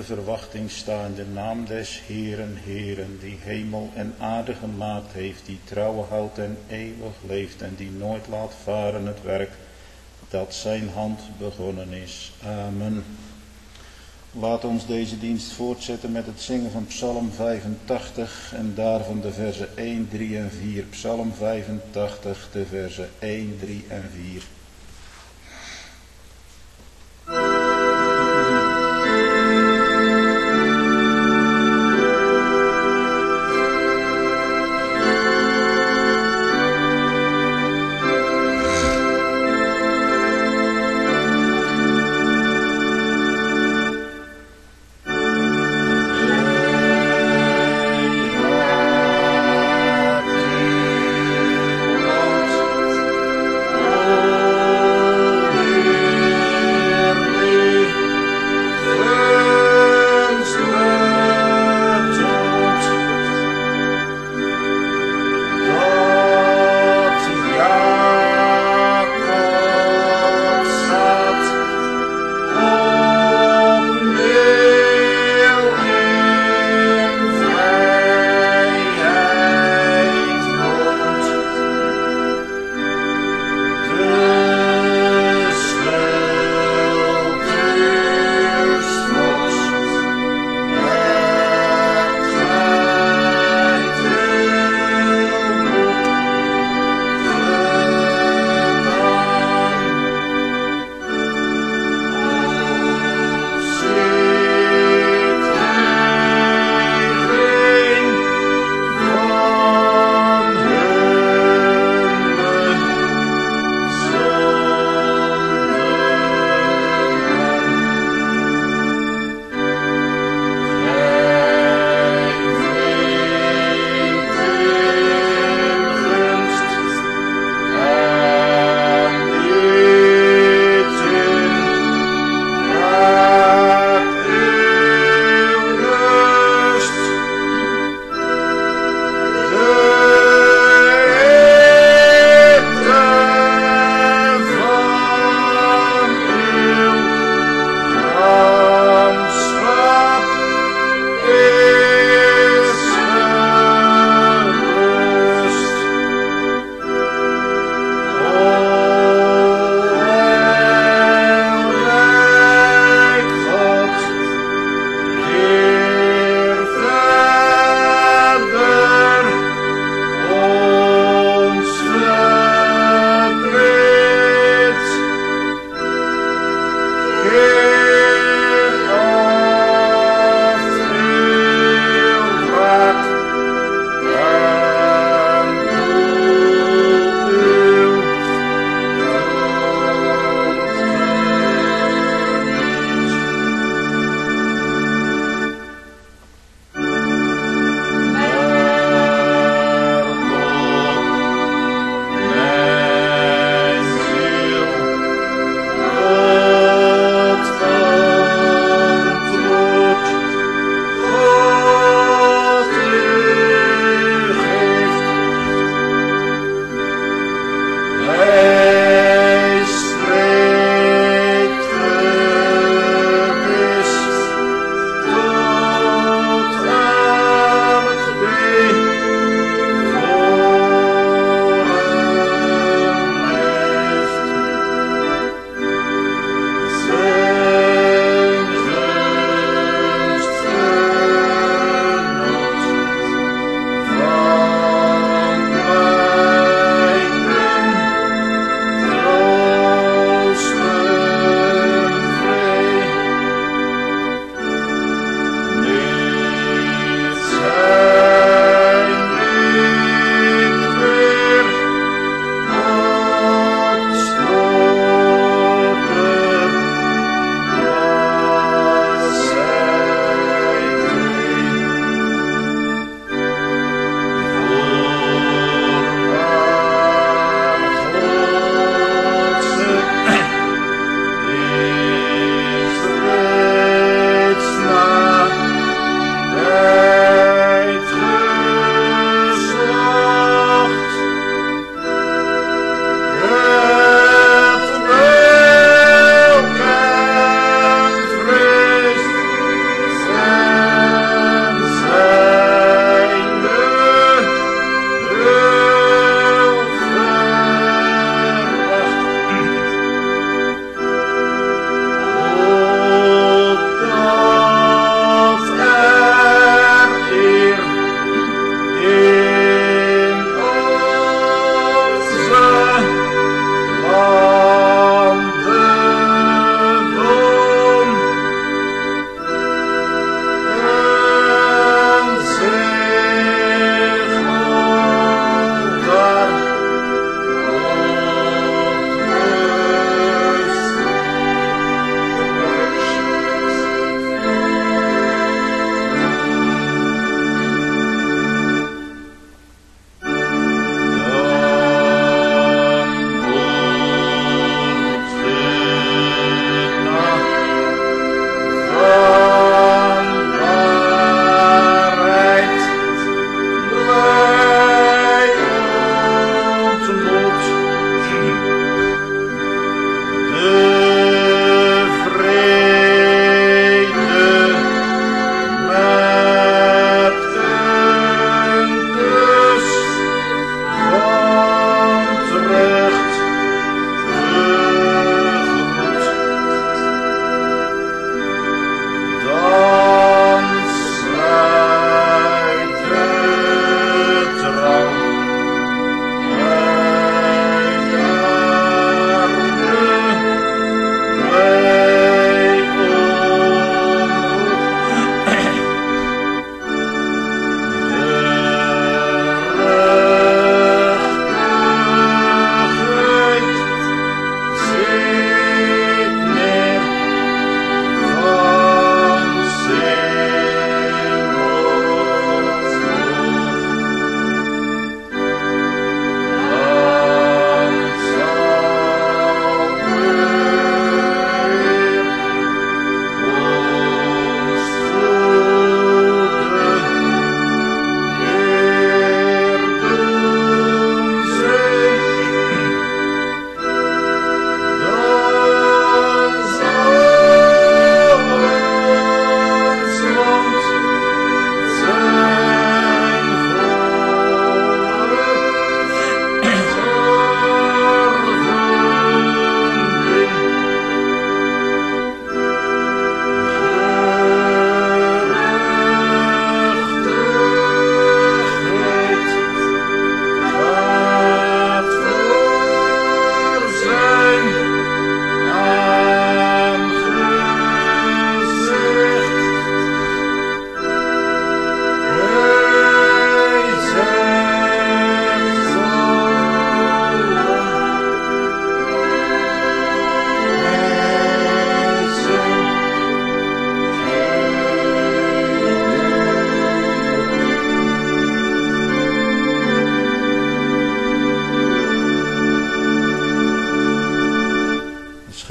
verwachting sta in de naam des Heeren, Heeren, die hemel en aarde gemaakt heeft, die trouw houdt en eeuwig leeft en die nooit laat varen het werk dat zijn hand begonnen is. Amen. Laat ons deze dienst voortzetten met het zingen van Psalm 85 en daarvan de verzen 1, 3 en 4. Psalm 85, de verzen 1, 3 en 4. Oh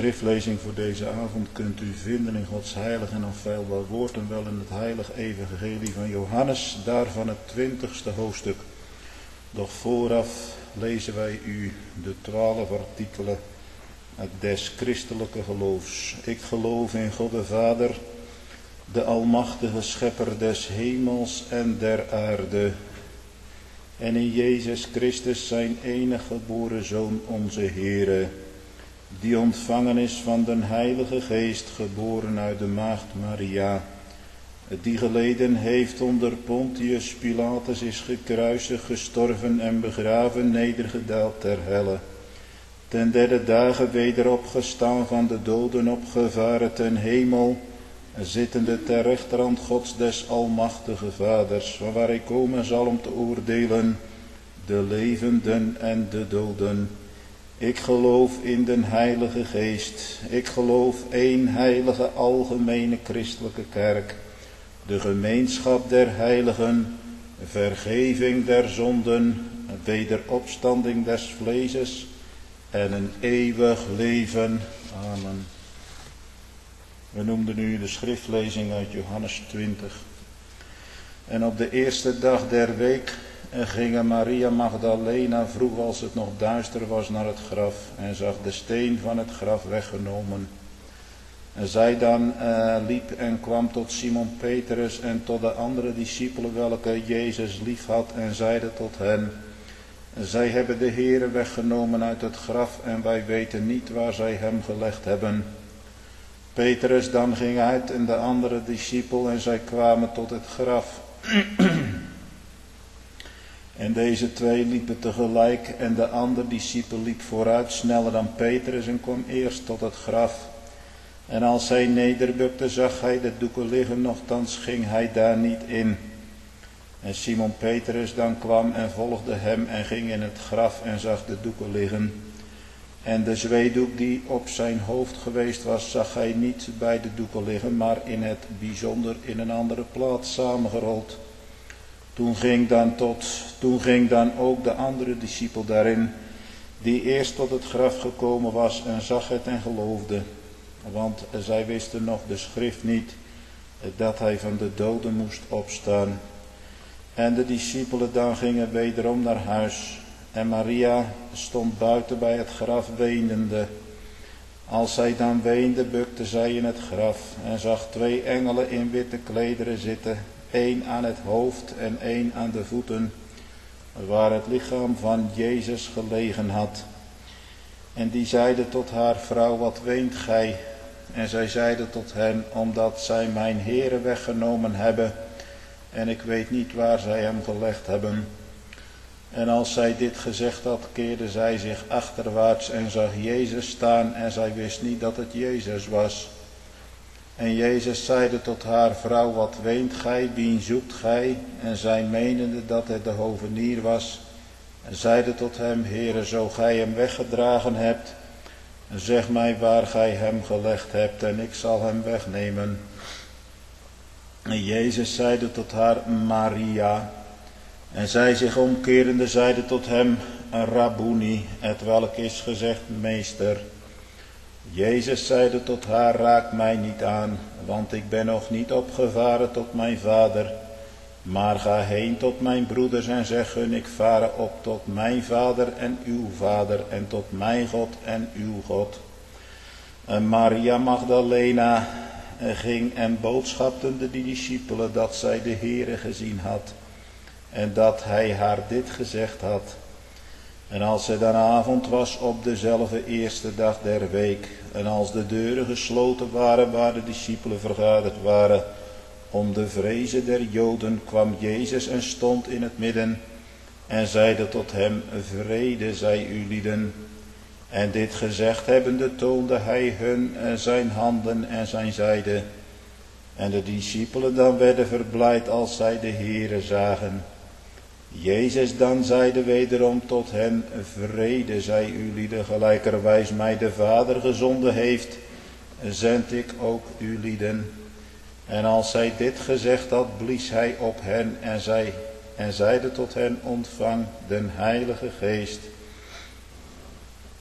schriftlezing voor deze avond kunt u vinden in Gods heilig en onfeilbaar woord en wel in het heilig evangelie van Johannes, daarvan het 20ste hoofdstuk. Doch vooraf lezen wij u de 12 artikelen des christelijke geloofs. Ik geloof in God de Vader, de almachtige schepper des hemels en der aarde, en in Jezus Christus zijn enige geboren Zoon, onze Heere, die ontvangen is van den Heilige Geest, geboren uit de maagd Maria, die geleden heeft onder Pontius Pilatus, is gekruisigd, gestorven en begraven, nedergedaald ter helle. Ten derde dagen weder opgestaan van de doden, opgevaren ten hemel, zittende ter rechterhand Gods des almachtige Vaders, vanwaar hij komen zal om te oordelen de levenden en de doden. Ik geloof in den Heilige Geest. Ik geloof één heilige algemene christelijke kerk, de gemeenschap der heiligen, vergeving der zonden, wederopstanding des vleeses en een eeuwig leven. Amen. We noemden nu de schriftlezing uit Johannes 20. En op de eerste dag der week gingen Maria Magdalena vroeg als het nog duister was naar het graf en zag de steen van het graf weggenomen. En zij dan liep en kwam tot Simon Petrus en tot de andere discipelen welke Jezus lief had en zeide tot hen: zij hebben de Heere weggenomen uit het graf en wij weten niet waar zij hem gelegd hebben. Petrus dan ging uit en de andere discipel en zij kwamen tot het graf. En deze twee liepen tegelijk en de andere discipel liep vooruit sneller dan Petrus en kwam eerst tot het graf. En als hij nederbukte zag hij de doeken liggen, nochtans ging hij daar niet in. En Simon Petrus dan kwam en volgde hem en ging in het graf en zag de doeken liggen. En de zweedoek die op zijn hoofd geweest was, zag hij niet bij de doeken liggen, maar in het bijzonder in een andere plaats samengerold. Toen ging dan ook de andere discipel daarin, die eerst tot het graf gekomen was en zag het en geloofde. Want zij wisten nog de schrift niet, dat hij van de doden moest opstaan. En de discipelen dan gingen wederom naar huis. En Maria stond buiten bij het graf weenende. Als zij dan weende, bukte zij in het graf en zag 2 engelen in witte klederen zitten, 1 aan het hoofd en 1 aan de voeten, waar het lichaam van Jezus gelegen had. En die zeiden tot haar: vrouw, wat weent gij? En zij zeiden tot hen: omdat zij mijn Heere weggenomen hebben, en ik weet niet waar zij hem gelegd hebben. En als zij dit gezegd had, keerde zij zich achterwaarts en zag Jezus staan, en zij wist niet dat het Jezus was. En Jezus zeide tot haar: vrouw, wat weent gij, wien zoekt gij? En zij menende dat het de hovenier was, en zeide tot hem: Heere, zo gij hem weggedragen hebt, zeg mij waar gij hem gelegd hebt, en ik zal hem wegnemen. En Jezus zeide tot haar: Maria. En zij zich omkerende zeide tot hem: Rabboni, hetwelk is gezegd meester. Jezus zeide tot haar: raak mij niet aan, want ik ben nog niet opgevaren tot mijn Vader. Maar ga heen tot mijn broeders en zeg hun: ik vare op tot mijn Vader en uw Vader, en tot mijn God en uw God. En Maria Magdalena ging en boodschapte de discipelen dat zij de Heere gezien had, en dat hij haar dit gezegd had. En als het dan avond was op dezelfde eerste dag der week, en als de deuren gesloten waren waar de discipelen vergaderd waren, om de vrezen der Joden, kwam Jezus en stond in het midden, en zeide tot hem: vrede zij u lieden. En dit gezegd hebbende toonde hij hun zijn handen en zijn zijde. En de discipelen dan werden verblijd als zij de Heere zagen. Jezus dan zeide wederom tot hen: vrede zij u lieden, gelijkerwijs mij de Vader gezonden heeft, zend ik ook u lieden. En als zij dit gezegd had, blies hij op hen en zeide tot hen: ontvang den Heilige Geest.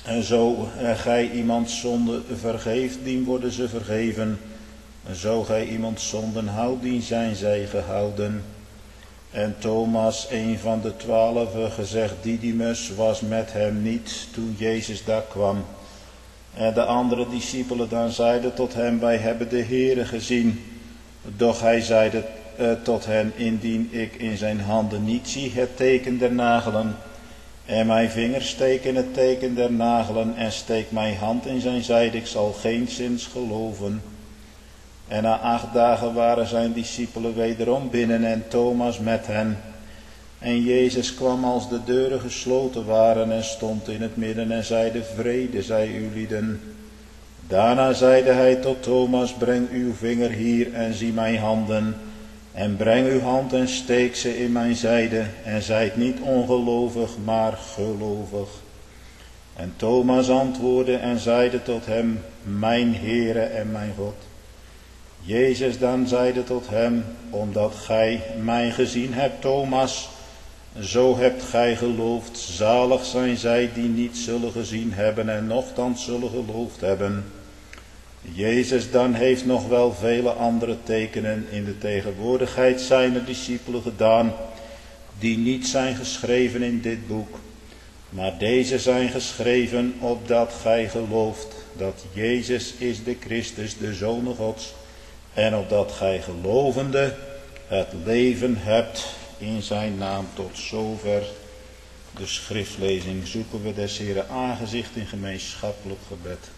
En zo gij iemand zonde vergeeft, dien worden ze vergeven. En zo gij iemand zonden houdt, dien zijn zij gehouden. En Thomas, een van de 12, gezegd Didymus, was met hem niet toen Jezus daar kwam. En de andere discipelen dan zeiden tot hem, wij hebben de Heere gezien. Doch hij zeide tot hen, indien ik in zijn handen niet zie het teken der nagelen, en mijn vinger steek in het teken der nagelen, en steek mijn hand in zijn zijde, ik zal geenszins geloven. En na 8 dagen waren zijn discipelen wederom binnen en Thomas met hen. En Jezus kwam als de deuren gesloten waren en stond in het midden en zeide, vrede zij u lieden. Daarna zeide hij tot Thomas, breng uw vinger hier en zie mijn handen. En breng uw hand en steek ze in mijn zijde en zijt niet ongelovig, maar gelovig. En Thomas antwoordde en zeide tot hem, mijn Heere en mijn God. Jezus dan zeide tot hem, omdat gij mij gezien hebt, Thomas, zo hebt gij geloofd. Zalig zijn zij die niet zullen gezien hebben en nochtans zullen geloofd hebben. Jezus dan heeft nog wel vele andere tekenen in de tegenwoordigheid zijner discipelen gedaan, die niet zijn geschreven in dit boek. Maar deze zijn geschreven opdat gij gelooft dat Jezus is de Christus, de Zoon Gods, en opdat gij gelovende het leven hebt in zijn naam. Tot zover de schriftlezing. Zoeken we des Heeren aangezicht in gemeenschappelijk gebed.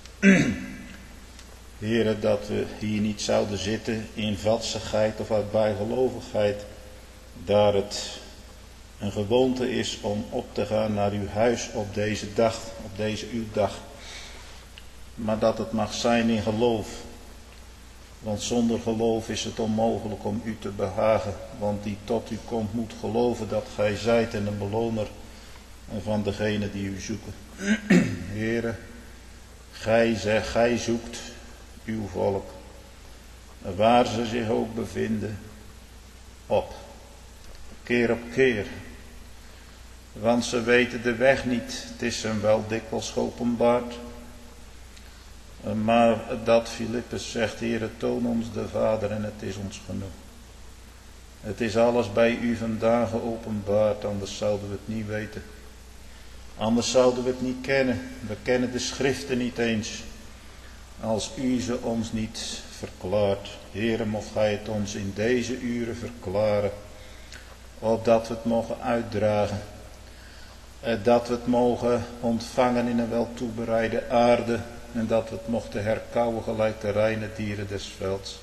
Heere, dat we hier niet zouden zitten in vadsigheid of uit bijgelovigheid, daar het een gewoonte is om op te gaan naar uw huis op deze dag, op deze uw dag. Maar dat het mag zijn in geloof. Want zonder geloof is het onmogelijk om u te behagen. Want die tot u komt moet geloven dat gij zijt en een beloner van degenen die u zoeken. Heere, gij zoekt uw volk, waar ze zich ook bevinden, op keer, want ze weten de weg niet, het is hem wel dikwijls geopenbaard, maar dat Filippus zegt, Heere, toon ons de Vader en het is ons genoeg. Het is alles bij u vandaag geopenbaard, anders zouden we het niet weten. Anders zouden we het niet kennen. We kennen de schriften niet eens. Als u ze ons niet verklaart. Heere, mocht gij het ons in deze uren verklaren. Opdat we het mogen uitdragen. Dat we het mogen ontvangen in een wel toebereide aarde. En dat we het mochten herkauwen gelijk de reine dieren des velds.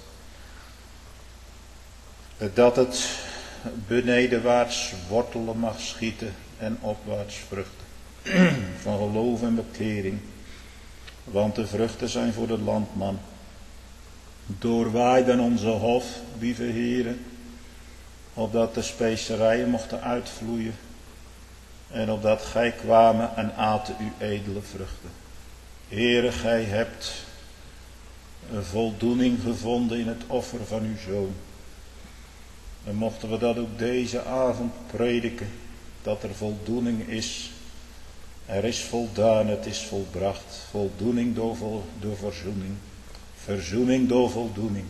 Dat het benedenwaarts wortelen mag schieten en opwaarts vruchten. Van geloof en bekering. Want de vruchten zijn voor de landman. Doorwaai dan onze hof, lieve heren, opdat de specerijen mochten uitvloeien en opdat gij kwamen en aten uw edele vruchten. Heere, gij hebt een voldoening gevonden in het offer van uw Zoon. En mochten we dat ook deze avond prediken, dat er voldoening is. Er is voldaan, het is volbracht. Voldoening door verzoening. Verzoening door voldoening.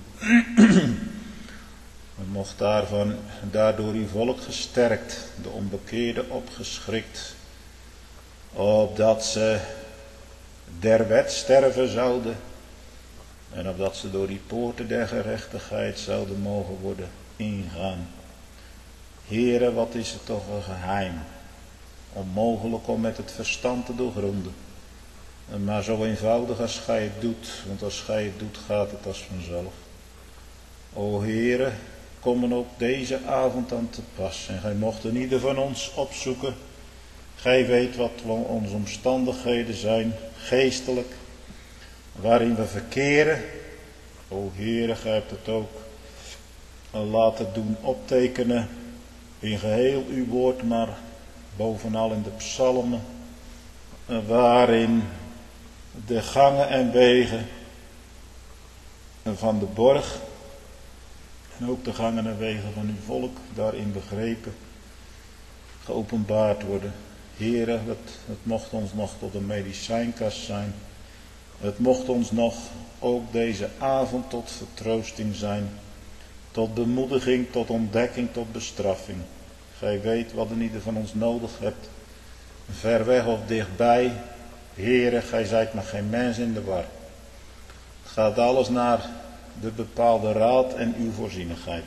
En mocht daardoor uw volk gesterkt, de onbekeerden opgeschrikt, opdat ze der wet sterven zouden, en opdat ze door die poorten der gerechtigheid zouden mogen worden ingaan. Heere, wat is het toch een geheim. Onmogelijk om met het verstand te doorgronden. Maar zo eenvoudig als gij het doet, want als gij het doet gaat het als vanzelf. O Heere, kom er ook deze avond aan te pas. En gij mocht in ieder van ons opzoeken. Gij weet wat onze omstandigheden zijn, geestelijk, waarin we verkeren. O Heere, gij hebt het ook laten doen optekenen in geheel uw woord, maar bovenal in de psalmen, waarin de gangen en wegen van de borg en ook de gangen en wegen van uw volk daarin begrepen, geopenbaard worden. Heere, het mocht ons nog tot een medicijnkast zijn. Het mocht ons nog ook deze avond tot vertroosting zijn. Tot bemoediging, tot ontdekking, tot bestraffing. Gij weet wat in ieder van ons nodig hebt. Ver weg of dichtbij. Heere, gij zijt nog geen mens in de war. Het gaat alles naar de bepaalde raad en uw voorzienigheid.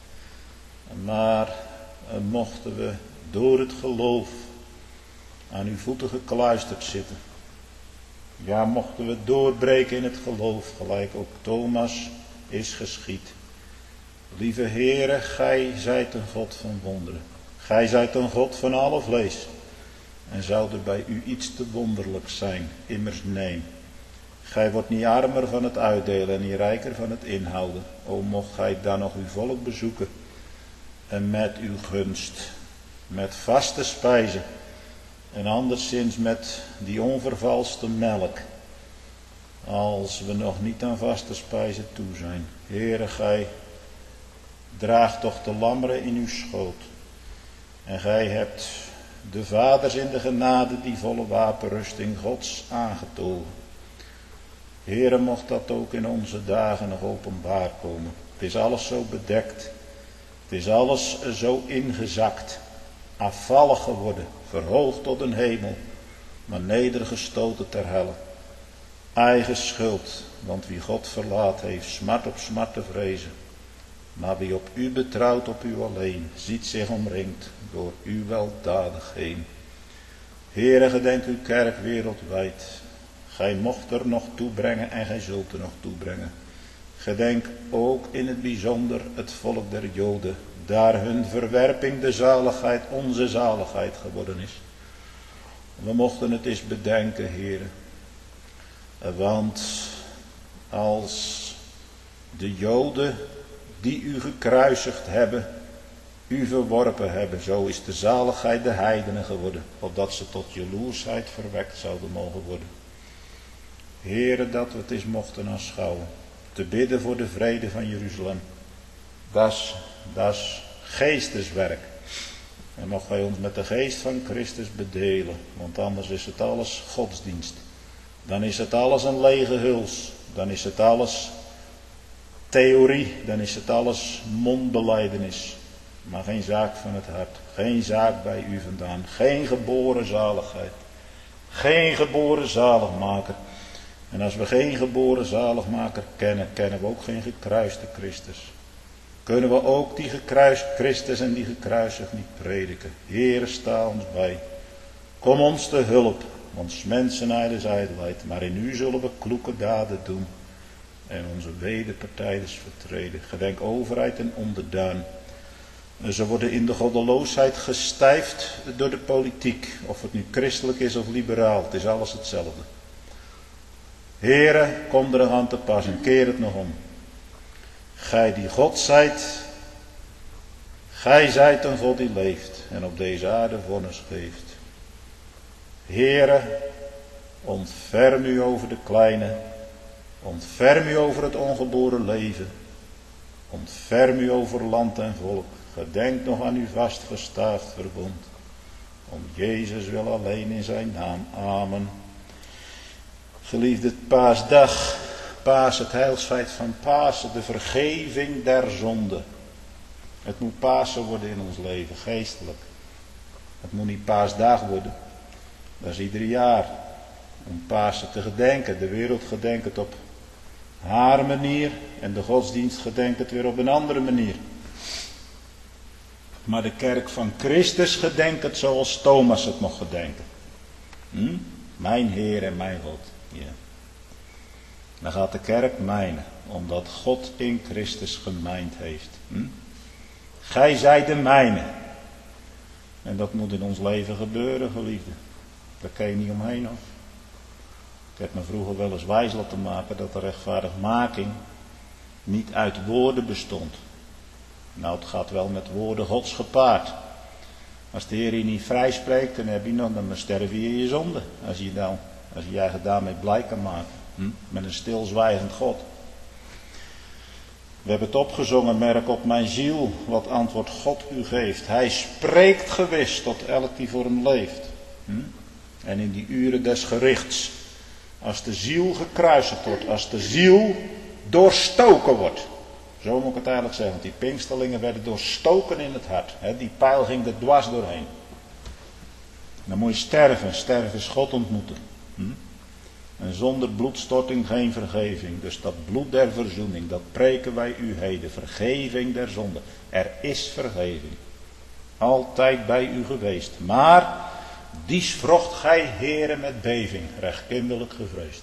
Maar mochten we door het geloof aan uw voeten gekluisterd zitten. Ja, mochten we doorbreken in het geloof, gelijk ook Thomas is geschied. Lieve Heere, gij zijt een God van wonderen. Gij zijt een God van alle vlees. En zou er bij u iets te wonderlijk zijn, immers nee. Gij wordt niet armer van het uitdelen en niet rijker van het inhouden. O, mocht gij dan nog uw volk bezoeken. En met uw gunst, met vaste spijzen. En anderszins met die onvervalste melk. Als we nog niet aan vaste spijzen toe zijn. Heere, gij draagt toch de lammeren in uw schoot. En gij hebt de vaders in de genade die volle wapenrusting Gods aangetogen. Heere, mocht dat ook in onze dagen nog openbaar komen. Het is alles zo bedekt. Het is alles zo ingezakt. Afvallig geworden. Verhoogd tot een hemel. Maar nedergestoten ter helle. Eigen schuld. Want wie God verlaat heeft smart op smart te vrezen. Maar wie op u betrouwt, op u alleen, ziet zich omringd door uw weldadigheden. Heere, gedenk uw kerk wereldwijd. Gij mocht er nog toebrengen en gij zult er nog toebrengen. Gedenk ook in het bijzonder het volk der Joden, daar hun verwerping de zaligheid, onze zaligheid geworden is. We mochten het eens bedenken, Heere. Want als de Joden die u gekruisigd hebben, u verworpen hebben, zo is de zaligheid de heidenen geworden, opdat ze tot jaloersheid verwekt zouden mogen worden. Heere, dat we het eens mochten aanschouwen, te bidden voor de vrede van Jeruzalem. Dat is geesteswerk. En mocht wij ons met de geest van Christus bedelen, want anders is het alles godsdienst. Dan is het alles een lege huls, dan is het alles theorie, dan is het alles mondbelijdenis, maar geen zaak van het hart, geen zaak bij u vandaan, geen geboren zaligheid, geen geboren zaligmaker. En als we geen geboren zaligmaker kennen, kennen we ook geen gekruiste Christus. Kunnen we ook die gekruiste Christus en die gekruisigd niet prediken. Heere, sta ons bij. Kom ons te hulp, want mensenheid is ijdelheid, maar in u zullen we kloeke daden doen. En onze wederpartijders vertreden. Gedenk overheid en onderduin. Ze worden in de goddeloosheid gestijfd door de politiek. Of het nu christelijk is of liberaal. Het is alles hetzelfde. Heere, kom er aan te pas en keer het nog om. Gij die God zijt. Gij zijt een God die leeft. En op deze aarde vonnis geeft. Heere, ontferm u over de kleine. Ontferm u over het ongeboren leven. Ontferm u over land en volk. Gedenk nog aan uw vastgestaafd verbond. Om Jezus wil alleen in zijn naam. Amen. Geliefde paasdag. Paas, het heilsfeit van Pasen. De vergeving der zonde. Het moet Pasen worden in ons leven. Geestelijk. Het moet niet paasdag worden. Dat is ieder jaar. Om Pasen te gedenken. De wereld gedenkt het op haar manier en de godsdienst gedenkt het weer op een andere manier. Maar de kerk van Christus gedenkt het zoals Thomas het mocht gedenken. Mijn Heer en mijn God. Ja. Dan gaat de kerk mijnen, omdat God in Christus gemijnd heeft. Gij zijt de mijne. En dat moet in ons leven gebeuren, geliefde. Daar kan je niet omheen hoor. Ik heb me vroeger wel eens wijs laten maken dat de rechtvaardigmaking niet uit woorden bestond. Nou, het gaat wel met woorden Gods gepaard. Als de Heer je niet vrij spreekt, dan sterf je in je zonde. Als je je eigen daarmee blij kan maken. Met een stilzwijgend God. We hebben het opgezongen, merk op mijn ziel wat antwoord God u geeft. Hij spreekt gewis tot elk die voor hem leeft. En in die uren des gerichts, als de ziel gekruisigd wordt, als de ziel doorstoken wordt. Zo moet ik het eigenlijk zeggen, want die Pinksterlingen werden doorstoken in het hart. Die pijl ging er dwars doorheen. Dan moet je sterven, sterven is God ontmoeten. En zonder bloedstorting geen vergeving. Dus dat bloed der verzoening, dat preken wij u heden. Vergeving der zonde. Er is vergeving. Altijd bij u geweest. Maar dies vrocht gij, Heere, met beving. Recht kinderlijk gevreesd.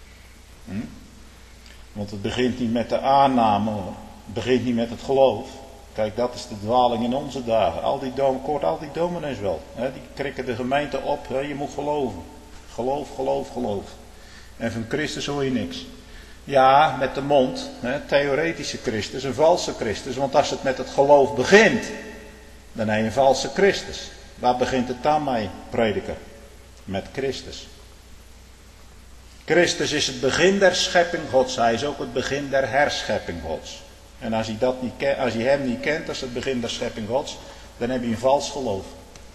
Want het begint niet met de aanname hoor. Het begint niet met het geloof. Kijk, dat is de dwaling in onze dagen. Al die dominees wel. Die krikken de gemeente op. Je moet geloven. Geloof, geloof, geloof. En van Christus hoor je niks. Ja, met de mond. Theoretische Christus, een valse Christus. Want als het met het geloof begint, dan heb je een valse Christus. Waar begint het dan mee, prediker? Met Christus. Christus is het begin der schepping Gods. Hij is ook het begin der herschepping Gods. En als je hem niet kent als het begin der schepping Gods, dan heb je een vals geloof.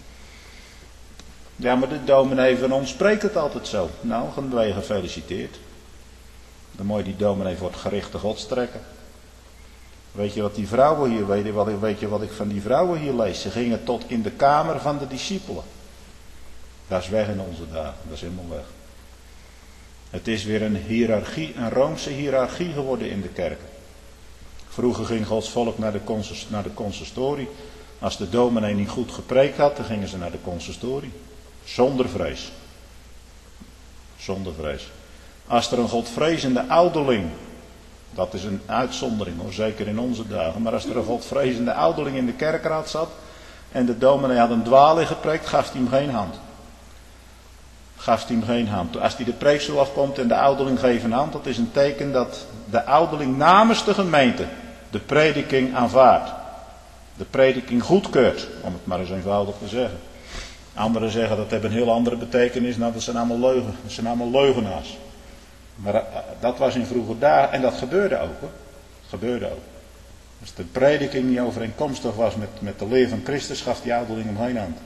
Ja, maar de dominee van ons spreekt het altijd zo. Nou, gaan wij gefeliciteerd. Dan moet je die dominee voor het gerichte Gods trekken. Weet je wat die vrouwen hier, weet je wat ik van die vrouwen hier lees? Ze gingen tot in de kamer van de discipelen. Dat is weg in onze dagen, dat is helemaal weg. Het is weer een hiërarchie, een Roomse hiërarchie geworden in de kerken. Vroeger ging Gods volk naar de consistorie. Als de dominee niet goed gepreekt had, dan gingen ze naar de consistorie. Zonder vrees. Zonder vrees. Als er een godvrezende ouderling, dat is een uitzondering hoor, zeker in onze dagen. Maar als er een godvrezende ouderling in de kerkraad zat en de dominee had een dwaling gepreekt, gaf hij hem geen hand. Gaf hij hem geen hand. Als hij de preekstoel afkomt en de ouderling geeft een hand, dat is een teken dat de ouderling namens de gemeente de prediking aanvaardt. De prediking goedkeurt, om het maar eens eenvoudig te zeggen. Anderen zeggen dat heeft een heel andere betekenis, nou dat zijn allemaal leugenaars. Maar dat was in vroeger dagen, en dat gebeurde ook hoor. Gebeurde ook. Als de prediking niet overeenkomstig was met de leer van Christus, gaf die ouderling hem geen hand.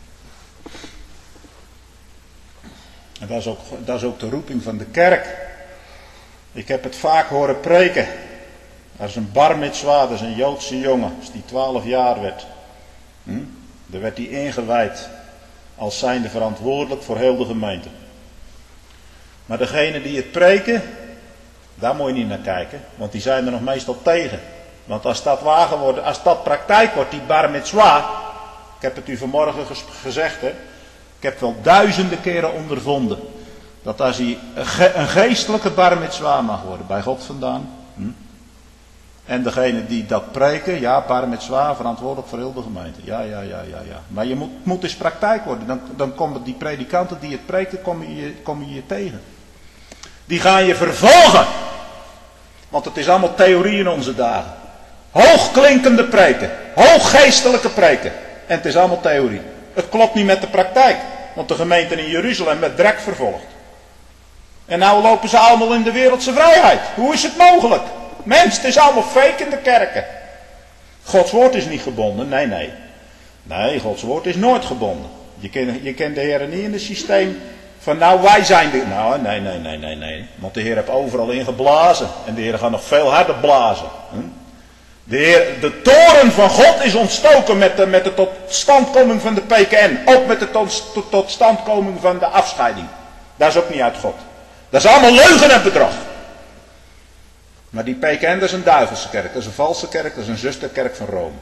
En dat is ook de roeping van de kerk. Ik heb het vaak horen preken. Er is een bar mitzwa, dat is een Joodse jongen, als die 12 jaar werd. Dan werd hij ingewijd als zijnde verantwoordelijk voor heel de gemeente. Maar degene die het preken, daar moet je niet naar kijken, want die zijn er nog meestal tegen. Want als dat wagen wordt, als dat praktijk wordt, die bar mitzwa, ik heb het u vanmorgen gezegd, hè, ik heb wel duizenden keren ondervonden, dat als hij een geestelijke bar mitzwa mag worden, bij God vandaan. En degene die dat preken, ja, bar mitzwa, verantwoordelijk voor heel de gemeente. Ja. Maar je moet eens praktijk worden. Dan komen die predikanten die het preken, komen je tegen. Die gaan je vervolgen. Want het is allemaal theorie in onze dagen. Hoogklinkende preken. Hooggeestelijke preken. En het is allemaal theorie. Het klopt niet met de praktijk. Want de gemeente in Jeruzalem werd direct vervolgd. En nou lopen ze allemaal in de wereldse vrijheid. Hoe is het mogelijk? Mens, het is allemaal fake in de kerken. Gods woord is niet gebonden. Nee, Gods woord is nooit gebonden. Je kent de Heer niet in het systeem van nou wij zijn de... Nou, nee. Want de Heer heeft overal ingeblazen. En de Heer gaat nog veel harder blazen. De toren van God is ontstoken met de totstandkoming van de PKN. Ook met de totstandkoming van de afscheiding. Dat is ook niet uit God. Dat is allemaal leugen en bedrog. Maar die PKN, dat is een duivelse kerk. Dat is een valse kerk. Dat is een zusterkerk van Rome.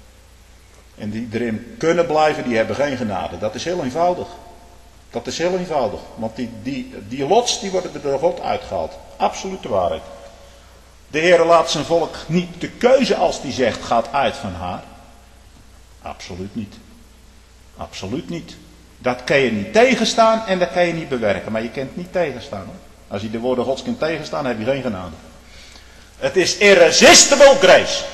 En die erin kunnen blijven, die hebben geen genade. Dat is heel eenvoudig. Dat is heel eenvoudig. Want die lots, die worden er door God uitgehaald. Absolute waarheid. De Heer laat zijn volk niet de keuze als die zegt, gaat uit van haar. Absoluut niet. Absoluut niet. Dat kan je niet tegenstaan en dat kan je niet bewerken. Maar je kunt niet tegenstaan hoor. Als je de woorden Gods kunt tegenstaan, heb je geen genade. Het is irresistible grace.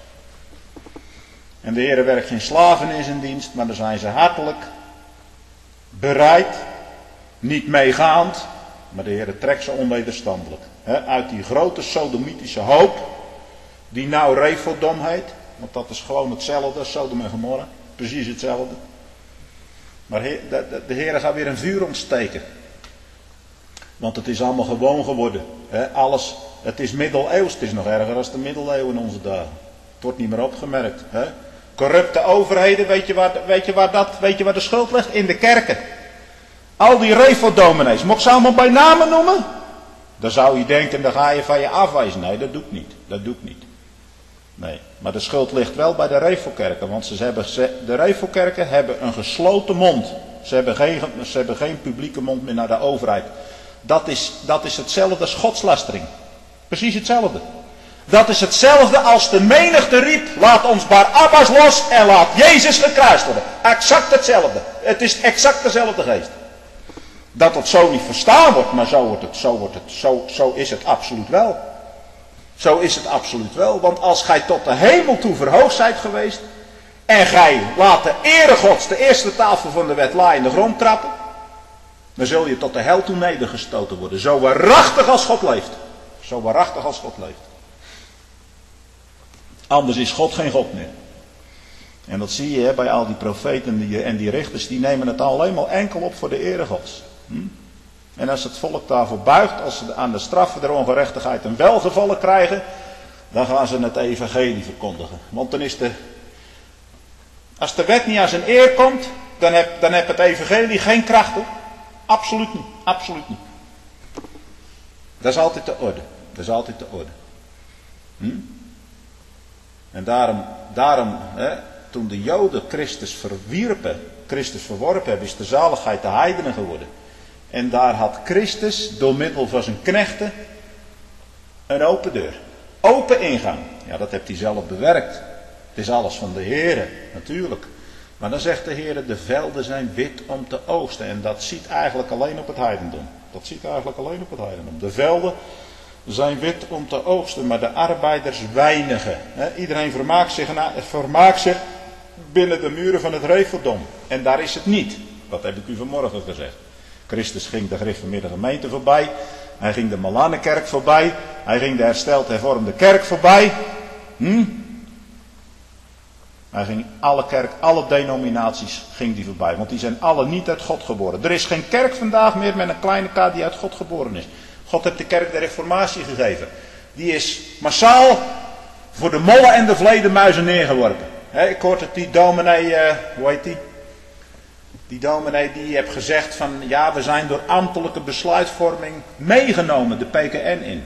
En de Heer werkt geen slaven in zijn dienst, maar dan zijn ze hartelijk bereid, niet meegaand, maar de Heer trekt ze onwederstandelijk. Uit die grote sodomitische hoop, die nou Rephodom heet, want dat is gewoon hetzelfde als Sodom en Gomorra, precies hetzelfde. Maar de Heer gaat weer een vuur ontsteken. Want het is allemaal gewoon geworden. Alles, het is middeleeuws. Het is nog erger dan de middeleeuwen in onze dagen. Het wordt niet meer opgemerkt. Corrupte overheden, weet je waar de schuld ligt? In de kerken. Al die refodominees, mag ik ze allemaal bij namen noemen? Dan zou je denken, dan ga je van je afwijzen. Nee, dat doe ik niet. Dat doe ik niet. Nee, maar de schuld ligt wel bij de refokerken. Want de refokerken hebben een gesloten mond. Ze hebben geen publieke mond meer naar de overheid. Dat is hetzelfde als godslastering. Precies hetzelfde. Dat is hetzelfde als de menigte riep, laat ons Barabbas los en laat Jezus gekruist worden. Exact hetzelfde. Het is exact dezelfde geest. Dat het zo niet verstaan wordt, maar zo is het absoluut wel. Zo is het absoluut wel. Want als gij tot de hemel toe verhoogd zijt geweest, en gij laat de ere Gods, de eerste tafel van de wet, in de grond trappen, dan zul je tot de hel toe nedergestoten worden. Zo waarachtig als God leeft. Zo waarachtig als God leeft. Anders is God geen God meer. En dat zie je bij al die profeten en die richters, die nemen het alleen maar enkel op voor de ere Gods. En als het volk daarvoor buigt, als ze aan de straffen der ongerechtigheid een welgevallen krijgen, dan gaan ze het evangelie verkondigen. Want dan is als de wet niet aan zijn eer komt, dan heb het evangelie geen kracht, hoor. Absoluut niet, absoluut niet. Dat is altijd de orde. Dat is altijd de orde. En daarom toen de Joden Christus verworpen hebben, is de zaligheid de heidenen geworden. En daar had Christus door middel van zijn knechten een open deur. Open ingang. Ja, dat heeft hij zelf bewerkt. Het is alles van de Heere, natuurlijk. Maar dan zegt de Heere, de velden zijn wit om te oogsten. En dat ziet eigenlijk alleen op het heidendom. Dat ziet eigenlijk alleen op het heidendom. De velden zijn wit om te oogsten, maar de arbeiders weinigen. Iedereen vermaakt zich binnen de muren van het Reveldom. En daar is het niet. Dat heb ik u vanmorgen gezegd. Christus ging de gereformeerde gemeente voorbij. Hij ging de Malanenkerk voorbij. Hij ging de hersteld hervormde kerk voorbij. Hij ging alle denominaties ging die voorbij. Want die zijn alle niet uit God geboren. Er is geen kerk vandaag meer met een kleine k die uit God geboren is. God heeft de kerk de reformatie gegeven. Die is massaal voor de mollen en de vledemuizen neergeworpen. Ik hoorde het die dominee, hoe heet die? Die dominee die heeft gezegd van, ja, we zijn door ambtelijke besluitvorming meegenomen de PKN in.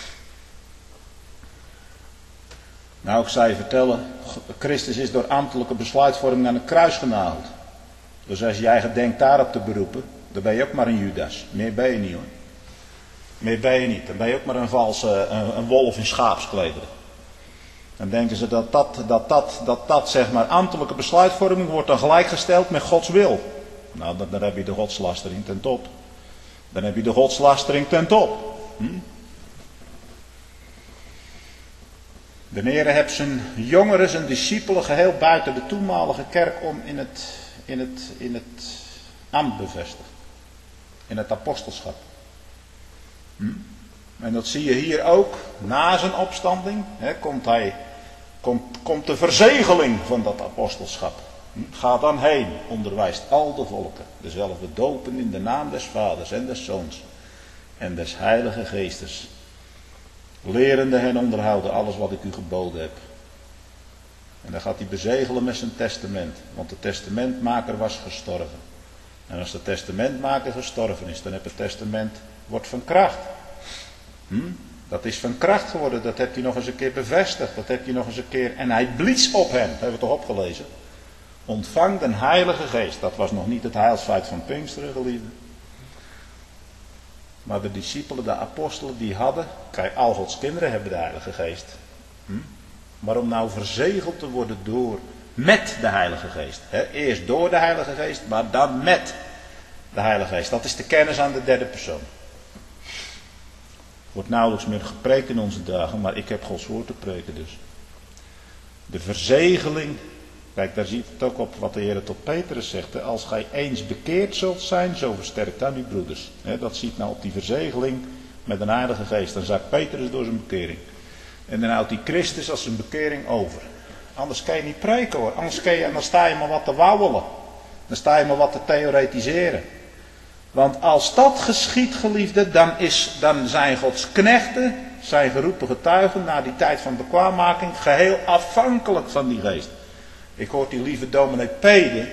Nou, ik zou je vertellen, Christus is door ambtelijke besluitvorming aan het kruis genageld. Dus als jij gedenkt daarop te beroepen, dan ben je ook maar een Judas. Meer ben je niet, hoor. Meer ben je niet. Dan ben je ook maar een wolf in schaapsklederen. Dan denken ze dat zeg maar ambtelijke besluitvorming wordt dan gelijkgesteld met Gods wil. Nou, dan heb je de godslastering ten top. Dan heb je de godslastering ten top. De Heer heeft zijn jongeren, zijn discipelen geheel buiten de toenmalige kerk om in het ambt bevestigd. In het apostelschap. En dat zie je hier ook. Na zijn opstanding komt de verzegeling van dat apostelschap. Ga dan heen, onderwijst al de volken. Dezelfde dopen in de naam des Vaders en des Zoons en des Heilige Geestes. Lerende en onderhouden alles wat ik u geboden heb. En dan gaat hij bezegelen met zijn testament. Want de testamentmaker was gestorven. En als de testamentmaker gestorven is, dan heb het testament wordt van kracht. Dat is van kracht geworden. Dat heeft hij nog eens een keer bevestigd. Dat heeft hij nog eens een keer. En hij blies op hen. Dat hebben we toch opgelezen. Ontvang de Heilige Geest. Dat was nog niet het heilsfeit van Pinksteren, geliefden. Maar de discipelen, de apostelen, die hadden. Kijk, al Gods kinderen hebben de Heilige Geest. Maar om nou verzegeld te worden met de Heilige Geest. Eerst door de Heilige Geest, maar dan met de Heilige Geest. Dat is de kennis aan de derde persoon. Wordt nauwelijks meer gepreekt in onze dagen, maar ik heb Gods woord te preken dus. De verzegeling, kijk daar ziet het ook op wat de Heer tot Petrus zegt. Als gij eens bekeerd zult zijn, zo versterkt dan uw broeders. Dat ziet nou op die verzegeling met een Heilige Geest. Dan zakt Petrus door zijn bekering. En dan houdt die Christus als zijn bekering over. Anders kan je niet preken, hoor. Dan sta je maar wat te wauwelen. Dan sta je maar wat te theoretiseren. Want als dat geschiedt, geliefde, dan zijn Gods knechten, zijn geroepen getuigen, na die tijd van bekwaammaking, geheel afhankelijk van die geest. Ik hoor die lieve dominee Pede,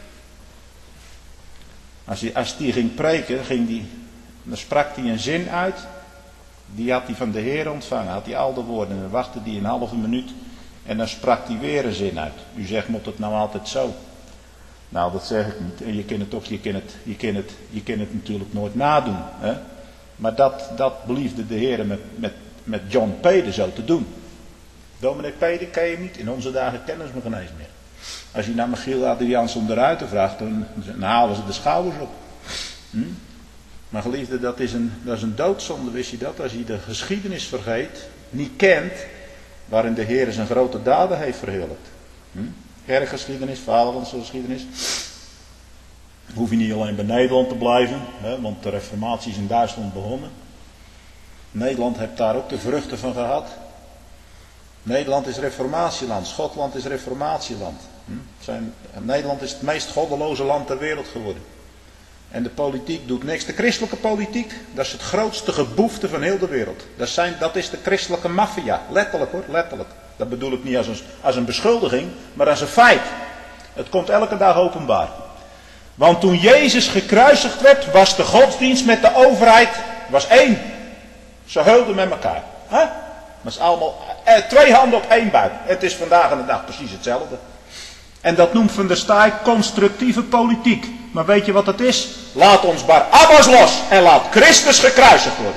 als die ging preken, dan sprak hij een zin uit, die had hij van de Heer ontvangen, had hij al de woorden, en dan wachtte hij een halve minuut, en dan sprak hij weer een zin uit. U zegt, moet het nou altijd zo? Nou, dat zeg ik niet. En je kan het natuurlijk nooit nadoen. Hè? Maar dat beliefde de Heer met John Pede zo te doen. Dominee Pede ken je niet. In onze dagen kennen ze me geen eens meer. Als je naar Michiel Adriaanson de Ruiter vraagt, dan halen ze de schouders op. Maar geliefde, dat is een doodzonde, wist je dat? Als je de geschiedenis vergeet, niet kent, waarin de Heer zijn grote daden heeft verheerlijkt. Kerkgeschiedenis, vaderlandse geschiedenis. Hoef je niet alleen bij Nederland te blijven, hè, want de reformatie is in Duitsland begonnen. Nederland heeft daar ook de vruchten van gehad. Nederland is reformatieland, Schotland is reformatieland. Nederland is het meest goddeloze land ter wereld geworden. En de politiek doet niks. De christelijke politiek, dat is het grootste geboefte van heel de wereld. Dat is de christelijke maffia. Letterlijk hoor, letterlijk. Dat bedoel ik niet als een beschuldiging, maar als een feit. Het komt elke dag openbaar. Want toen Jezus gekruisigd werd, was de godsdienst met de overheid was één. Ze heulden met elkaar. Dat is allemaal twee handen op één buik. Het is vandaag aan de dag precies hetzelfde. En dat noemt Van der Staaij constructieve politiek. Maar weet je wat het is? Laat ons Barabbas los en laat Christus gekruisigd worden.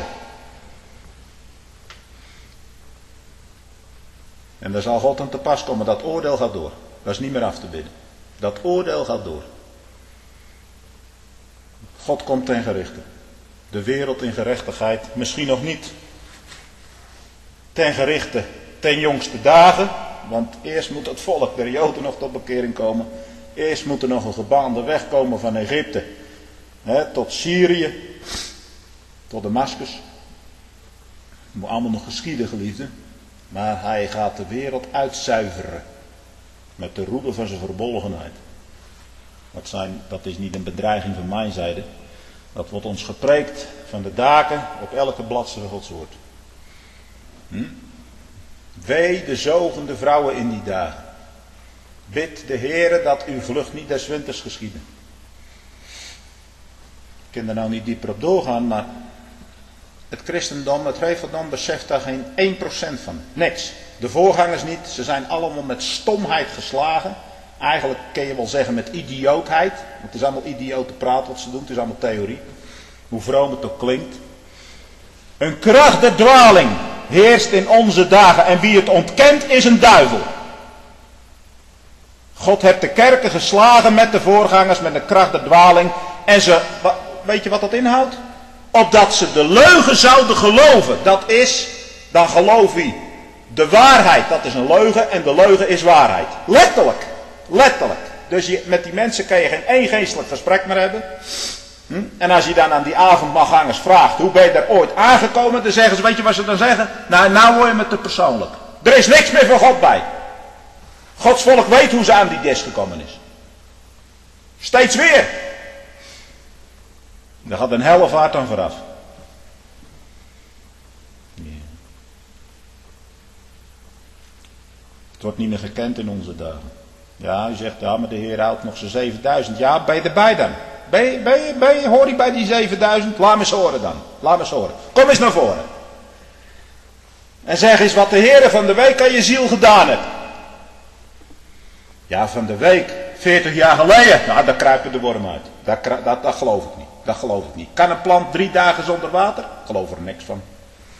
En daar zal God aan te pas komen. Dat oordeel gaat door. Dat is niet meer af te bidden. Dat oordeel gaat door. God komt ten gerichte. De wereld in gerechtigheid. Misschien nog niet ten gerichte ten jongste dagen. Want eerst moet het volk der Joden nog tot bekering komen. Eerst moet er nog een gebaande weg komen van Egypte. Tot Syrië. Tot Damascus. Dat moet allemaal nog geschieden, geliefden. Maar hij gaat de wereld uitzuiveren. Met de roede van zijn verbolgenheid. Dat is niet een bedreiging van mijn zijde. Dat wordt ons gepreekt van de daken op elke bladzijde Gods woord. Wee de zogende vrouwen in die dagen. Bid de Heere dat uw vlucht niet des winters geschieden. Ik kan er nou niet dieper op doorgaan, maar het christendom, het reverdom beseft daar geen 1% van. Niks. De voorgangers niet, ze zijn allemaal met stomheid geslagen. Eigenlijk kun je wel zeggen met idiootheid. Want het is allemaal idiote praat wat ze doen, het is allemaal theorie. Hoe vroom het ook klinkt. Een kracht der dwaling heerst in onze dagen en wie het ontkent is een duivel. God heeft de kerken geslagen met de voorgangers, met de kracht der dwaling. En weet je wat dat inhoudt? Opdat ze de leugen zouden geloven. Dat is, dan geloof je de waarheid, dat is een leugen en de leugen is waarheid. Letterlijk. Letterlijk. Dus met die mensen kan je geen één geestelijk gesprek meer hebben. En als je dan aan die avondmaalgangers vraagt, hoe ben je daar ooit aangekomen? Dan zeggen ze, weet je wat ze dan zeggen? Nou word je met te persoonlijk. Er is niks meer voor God bij. Gods volk weet hoe ze aan die dis gekomen is. Steeds weer. Daar gaat een hellevaart aan vooraf. Ja. Het wordt niet meer gekend in onze dagen. Ja, u zegt, ja, maar de Heer houdt nog zijn 7000. Ja, ben je erbij dan? Hoor je bij die 7000? Laat me eens horen dan. Laat me eens horen. Kom eens naar voren. En zeg eens wat de Heer van de week aan je ziel gedaan heeft. Ja, van de week, 40 jaar geleden. Nou, daar kruipen de worm uit. Dat geloof ik niet. Dat geloof ik niet. Kan een plant 3 dagen zonder water? Ik geloof er niks van.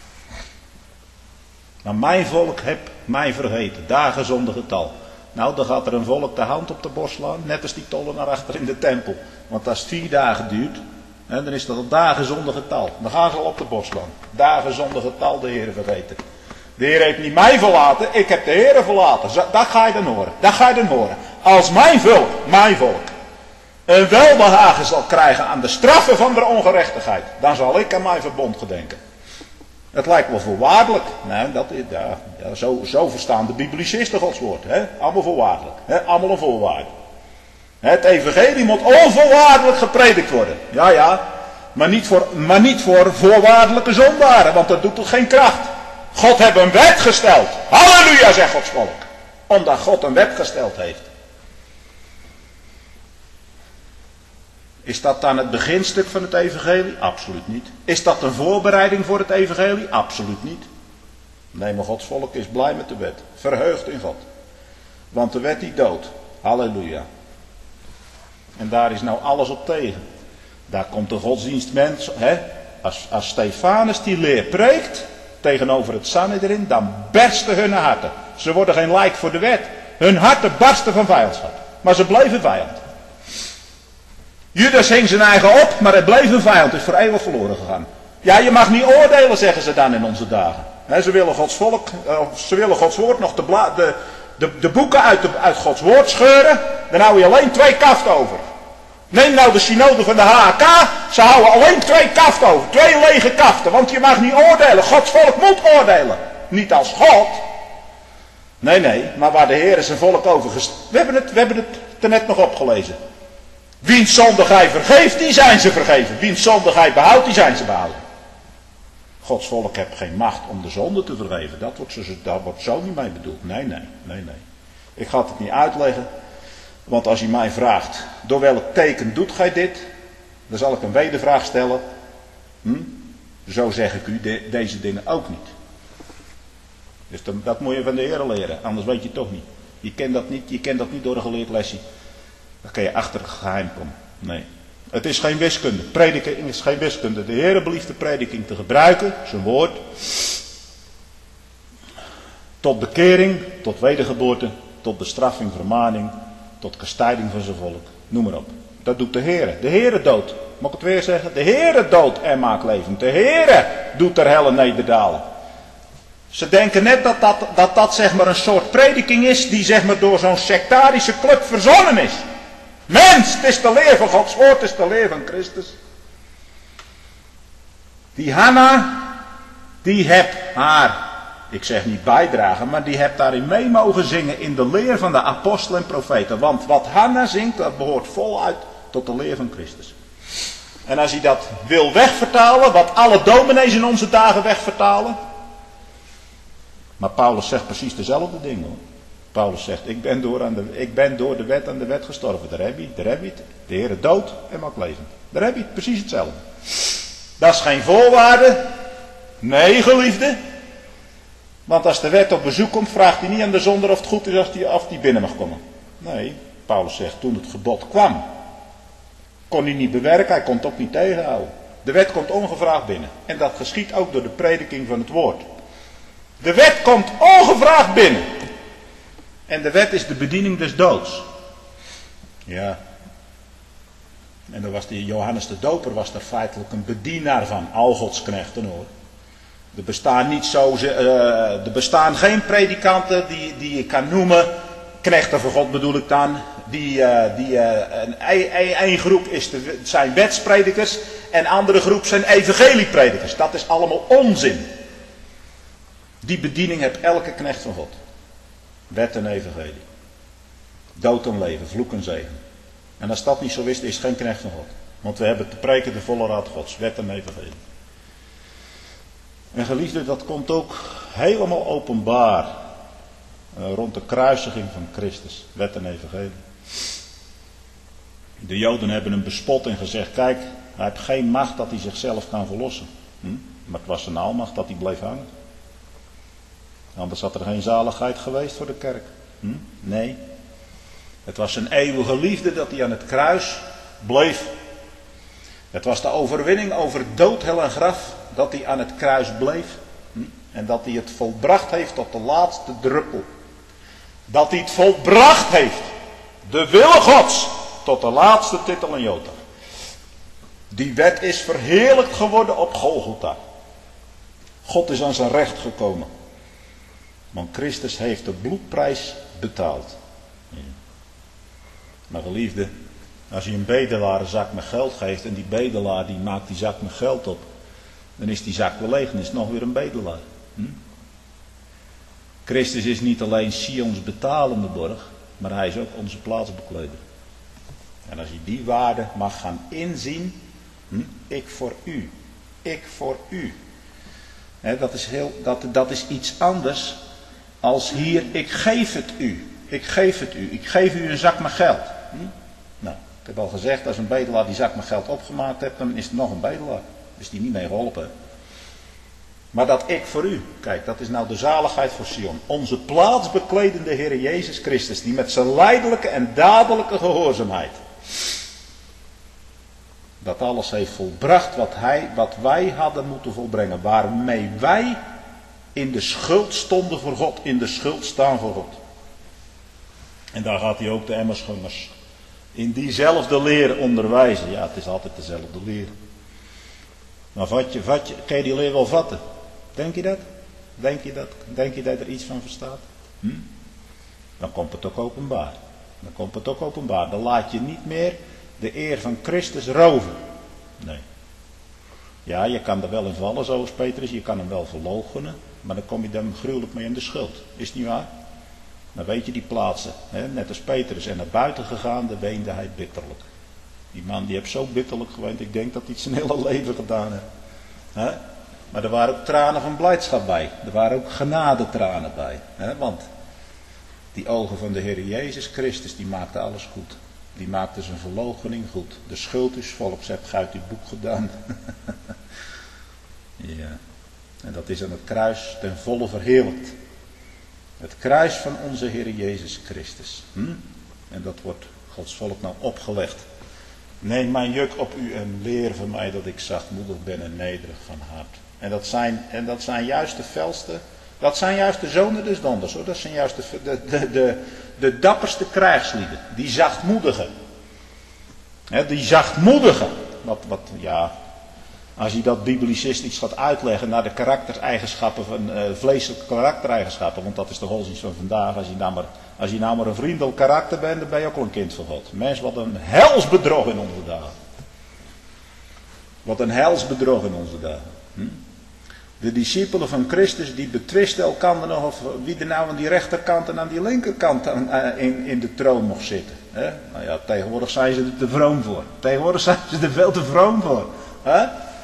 Maar mijn volk heb mij vergeten. Dagen zonder getal. Nou, dan gaat er een volk de hand op de borst slaan. Net als die tollenaar achter in de tempel. Want als het 4 dagen duurt, dan is dat al dagen zonder getal. Dan gaan ze al op de borst slaan. Dagen zonder getal de Heer vergeten. De Heer heeft niet mij verlaten, ik heb de Heer verlaten. Dat ga je dan horen. Dat ga je dan horen. Als mijn volk, een welbehagen zal krijgen aan de straffen van de ongerechtigheid, dan zal ik aan mijn verbond gedenken. Het lijkt wel voorwaardelijk. Nou, zo verstaan de biblicisten Gods woord. Allemaal voorwaardelijk. Allemaal een voorwaarde. Het evangelie moet onvoorwaardelijk gepredikt worden. Ja, ja. Maar niet voor voorwaardelijke zondaren, want dat doet toch geen kracht. God heeft een wet gesteld. Halleluja, zegt Gods volk. Omdat God een wet gesteld heeft. Is dat dan het beginstuk van het evangelie? Absoluut niet. Is dat een voorbereiding voor het evangelie? Absoluut niet. Nee, maar Gods volk is blij met de wet. Verheugd in God. Want de wet die doodt. Halleluja. En daar is nou alles op tegen. Daar komt de godsdienstmens. Als Stefanus die leer preekt tegenover het Sanhedrin, dan bersten hun harten. Ze worden geen lijk voor de wet. Hun harten barsten van vijandschap. Maar ze bleven vijand. Judas hing zijn eigen op, maar hij bleef een vijand. Is voor eeuwig verloren gegaan. Ja, je mag niet oordelen, zeggen ze dan in onze dagen. Ze willen Gods volk, ze willen Gods woord nog de boeken uit Gods woord scheuren. Dan hou je alleen 2 kaften over. Neem nou de synode van de HK. Ze houden alleen 2 kaften over. 2 lege kaften. Want je mag niet oordelen. Gods volk moet oordelen. Niet als God. Nee. Maar waar de Heer zijn volk over we hebben het er net nog opgelezen. Wiens zonde gij vergeeft, die zijn ze vergeven. Wiens zonde gij behoudt, die zijn ze behouden. Gods volk heeft geen macht om de zonde te vergeven. Dat wordt zo niet mee bedoeld. Nee. Ik ga het niet uitleggen. Want als u mij vraagt, door welk teken doet gij dit? Dan zal ik een wedervraag stellen. Zo zeg ik u deze dingen ook niet. Dus dat moet je van de Heer leren. Anders weet je het toch niet. Je kent dat niet door een geleerd lesje. Dan kun je achter het geheim komen. Nee. Het is geen wiskunde. Prediking is geen wiskunde. De Heer belieft de prediking te gebruiken. Zijn woord. Tot bekering. Tot wedergeboorte. Tot bestraffing, vermaning. Tot kastijding van zijn volk. Noem maar op. Dat doet de Heer. De Heer doodt. Mag ik het weer zeggen? De Heer doodt en maakt levend. De Heer doet er helle nederdalen. Ze denken net dat zeg maar een soort prediking is die zeg maar door zo'n sectarische club verzonnen is. Mens, het is de leer van Gods woord, het is de leer van Christus. Die Hanna, die hebt haar, ik zeg niet bijdragen, maar die hebt daarin mee mogen zingen in de leer van de apostelen en profeten. Want wat Hanna zingt, dat behoort voluit tot de leer van Christus. En als hij dat wil wegvertalen, wat alle dominees in onze dagen wegvertalen. Maar Paulus zegt precies dezelfde dingen hoor. Paulus zegt, ik ben door de wet aan de wet gestorven. Daar heb je het. De Heer dood en maakt levend. Daar heb je het, precies hetzelfde. Dat is geen voorwaarde. Nee, geliefde. Want als de wet op bezoek komt, vraagt hij niet aan de zondaar of het goed is of die binnen mag komen. Nee, Paulus zegt, toen het gebod kwam, kon hij niet bewerken, hij kon het ook niet tegenhouden. De wet komt ongevraagd binnen. En dat geschiet ook door de prediking van het woord. De wet komt ongevraagd binnen. En de wet is de bediening des doods. Ja. En dan was Johannes de Doper was daar feitelijk een bedienaar van. Al Gods knechten hoor. Er bestaan geen predikanten die je kan noemen. Knechten van God bedoel ik dan. Een groep zijn wetspredikers. En andere groep zijn evangeliepredikers. Dat is allemaal onzin. Die bediening heeft elke knecht van God. Wet en evangelie. Dood en leven, vloek en zegen. En als dat niet zo is, is het geen knecht van God. Want we hebben te preken de volle raad Gods. Wet en evangelie. En geliefde, dat komt ook helemaal openbaar. Rond de kruisiging van Christus. Wet en evangelie. De Joden hebben hem bespot en gezegd, kijk, hij heeft geen macht dat hij zichzelf kan verlossen. Maar het was zijn almacht dat hij bleef hangen. Anders had er geen zaligheid geweest voor de kerk. Nee. Het was zijn eeuwige liefde dat hij aan het kruis bleef. Het was de overwinning over dood, hel en graf dat hij aan het kruis bleef. En dat hij het volbracht heeft tot de laatste druppel. Dat hij het volbracht heeft. De wil Gods tot de laatste titel en jota. Die wet is verheerlijkt geworden op Golgotha. God is aan zijn recht gekomen. Want Christus heeft de bloedprijs betaald. Ja. Maar geliefde, als je een bedelaar een zak met geld geeft en die bedelaar die maakt die zak met geld op, dan is die zak wel leeg en is het nog weer een bedelaar. Christus is niet alleen Sions betalende borg, maar hij is ook onze plaatsbekleder. En als je die waarde mag gaan inzien, ik voor u, ik voor u. Dat is iets anders als hier, ik geef het u, ik geef het u, ik geef u een zak met geld. Nou, ik heb al gezegd, als een bedelaar die zak met geld opgemaakt hebt, dan is het nog een bedelaar. Dus die niet mee geholpen. Maar dat ik voor u, kijk, dat is nou de zaligheid voor Sion. Onze plaatsbekledende Heer Jezus Christus, die met zijn lijdelijke en dadelijke gehoorzaamheid dat alles heeft volbracht wat wij hadden moeten volbrengen. Waarmee wij in de schuld stonden voor God, in de schuld staan voor God. En daar gaat hij ook de emmersgangers in diezelfde leer onderwijzen. Ja, het is altijd dezelfde leer. Maar kan je die leer wel vatten? Denk je dat? Denk je dat er iets van verstaat? Dan komt het ook openbaar. Dan laat je niet meer de eer van Christus roven. Nee. Ja, je kan er wel in vallen, zoals Petrus. Je kan hem wel verloochenen. Maar dan kom je dan gruwelijk mee in de schuld. Is het niet waar? Dan weet je die plaatsen. Hè? Net als Petrus. En naar buiten gegaan, daar weende hij bitterlijk. Die man die heeft zo bitterlijk geweend. Ik denk dat hij het zijn hele leven gedaan heeft. Hè? Maar er waren ook tranen van blijdschap bij. Er waren ook genadetranen bij. Hè? Want die ogen van de Heer Jezus Christus, die maakten alles goed. Die maakte zijn verloochening goed. De schuld is volks, hebt gij uit uw boek gedaan. Ja. En dat is aan het kruis ten volle verheerlijkt. Het kruis van onze Heer Jezus Christus. En dat wordt Gods volk nou opgelegd. Neem mijn juk op u en leer van mij dat ik zachtmoedig ben en nederig van hart. En dat zijn juist de felste. Dat zijn juist de zonen des donders, hoor. Dat zijn juist de dapperste krijgslieden. Die zachtmoedigen. Die zachtmoedigen. Ja, als je dat biblicistisch gaat uitleggen naar de karaktereigenschappen van vleeselijke karaktereigenschappen. Want dat is de godsdienst van vandaag. Als je nou maar een vriendelijk karakter bent, dan ben je ook al een kind van God. Mensen, wat een helsbedrog in onze dagen. Wat een helsbedrog in onze dagen. De discipelen van Christus die betwisten elkaar nog of wie er nou aan die rechterkant en aan die linkerkant in de troon mocht zitten. Hè? Nou ja, tegenwoordig zijn ze er te vroom voor. Tegenwoordig zijn ze er veel te vroom voor. Hè?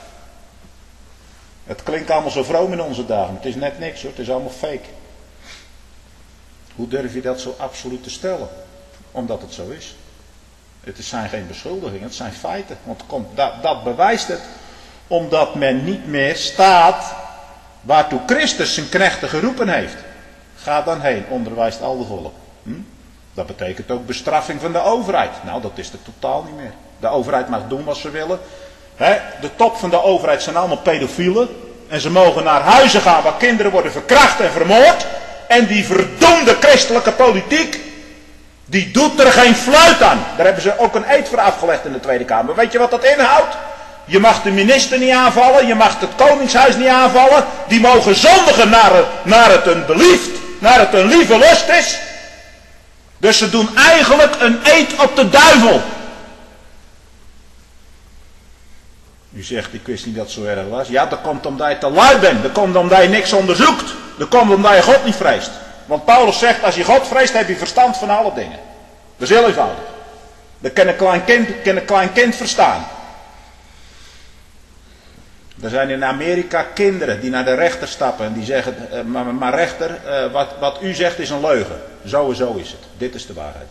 Het klinkt allemaal zo vroom in onze dagen. Het is net niks hoor, het is allemaal fake. Hoe durf je dat zo absoluut te stellen? Omdat het zo is. Het zijn geen beschuldigingen, het zijn feiten. Want dat bewijst het. Omdat men niet meer staat waartoe Christus zijn knechten geroepen heeft. Ga dan heen, onderwijst al de volk. Dat betekent ook bestraffing van de overheid. Nou, dat is er totaal niet meer. De overheid mag doen wat ze willen. De top van de overheid zijn allemaal pedofielen. En ze mogen naar huizen gaan waar kinderen worden verkracht en vermoord. En die verdomde christelijke politiek, die doet er geen fluit aan. Daar hebben ze ook een eed voor afgelegd in de Tweede Kamer. Weet je wat dat inhoudt? Je mag de minister niet aanvallen, je mag het koningshuis niet aanvallen. Die mogen zondigen naar het hun belieft, naar het hun lieve lust is. Dus ze doen eigenlijk een eed op de duivel. U zegt, ik wist niet dat het zo erg was. Ja, dat komt omdat je te lui bent. Dat komt omdat je niks onderzoekt. Dat komt omdat je God niet vreest. Want Paulus zegt, als je God vreest, heb je verstand van alle dingen. Dat is heel eenvoudig. Dat kan een klein kind verstaan. Er zijn in Amerika kinderen die naar de rechter stappen en die zeggen, maar rechter, wat u zegt is een leugen. Zo en zo is het. Dit is de waarheid.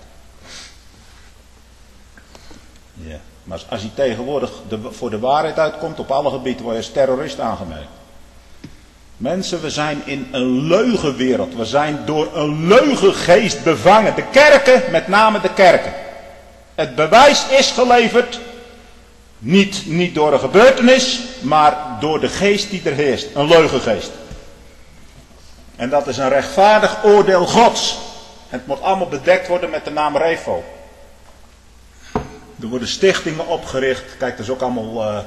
Ja. Maar als hij tegenwoordig voor de waarheid uitkomt, op alle gebieden word je als terrorist aangemerkt. Mensen, we zijn in een leugenwereld. We zijn door een leugengeest bevangen. De kerken, met name de kerken. Het bewijs is geleverd. Niet door een gebeurtenis, maar door de geest die er heerst. Een leugengeest. En dat is een rechtvaardig oordeel Gods. En het moet allemaal bedekt worden met de naam Refo. Er worden stichtingen opgericht. Kijk, dat is ook allemaal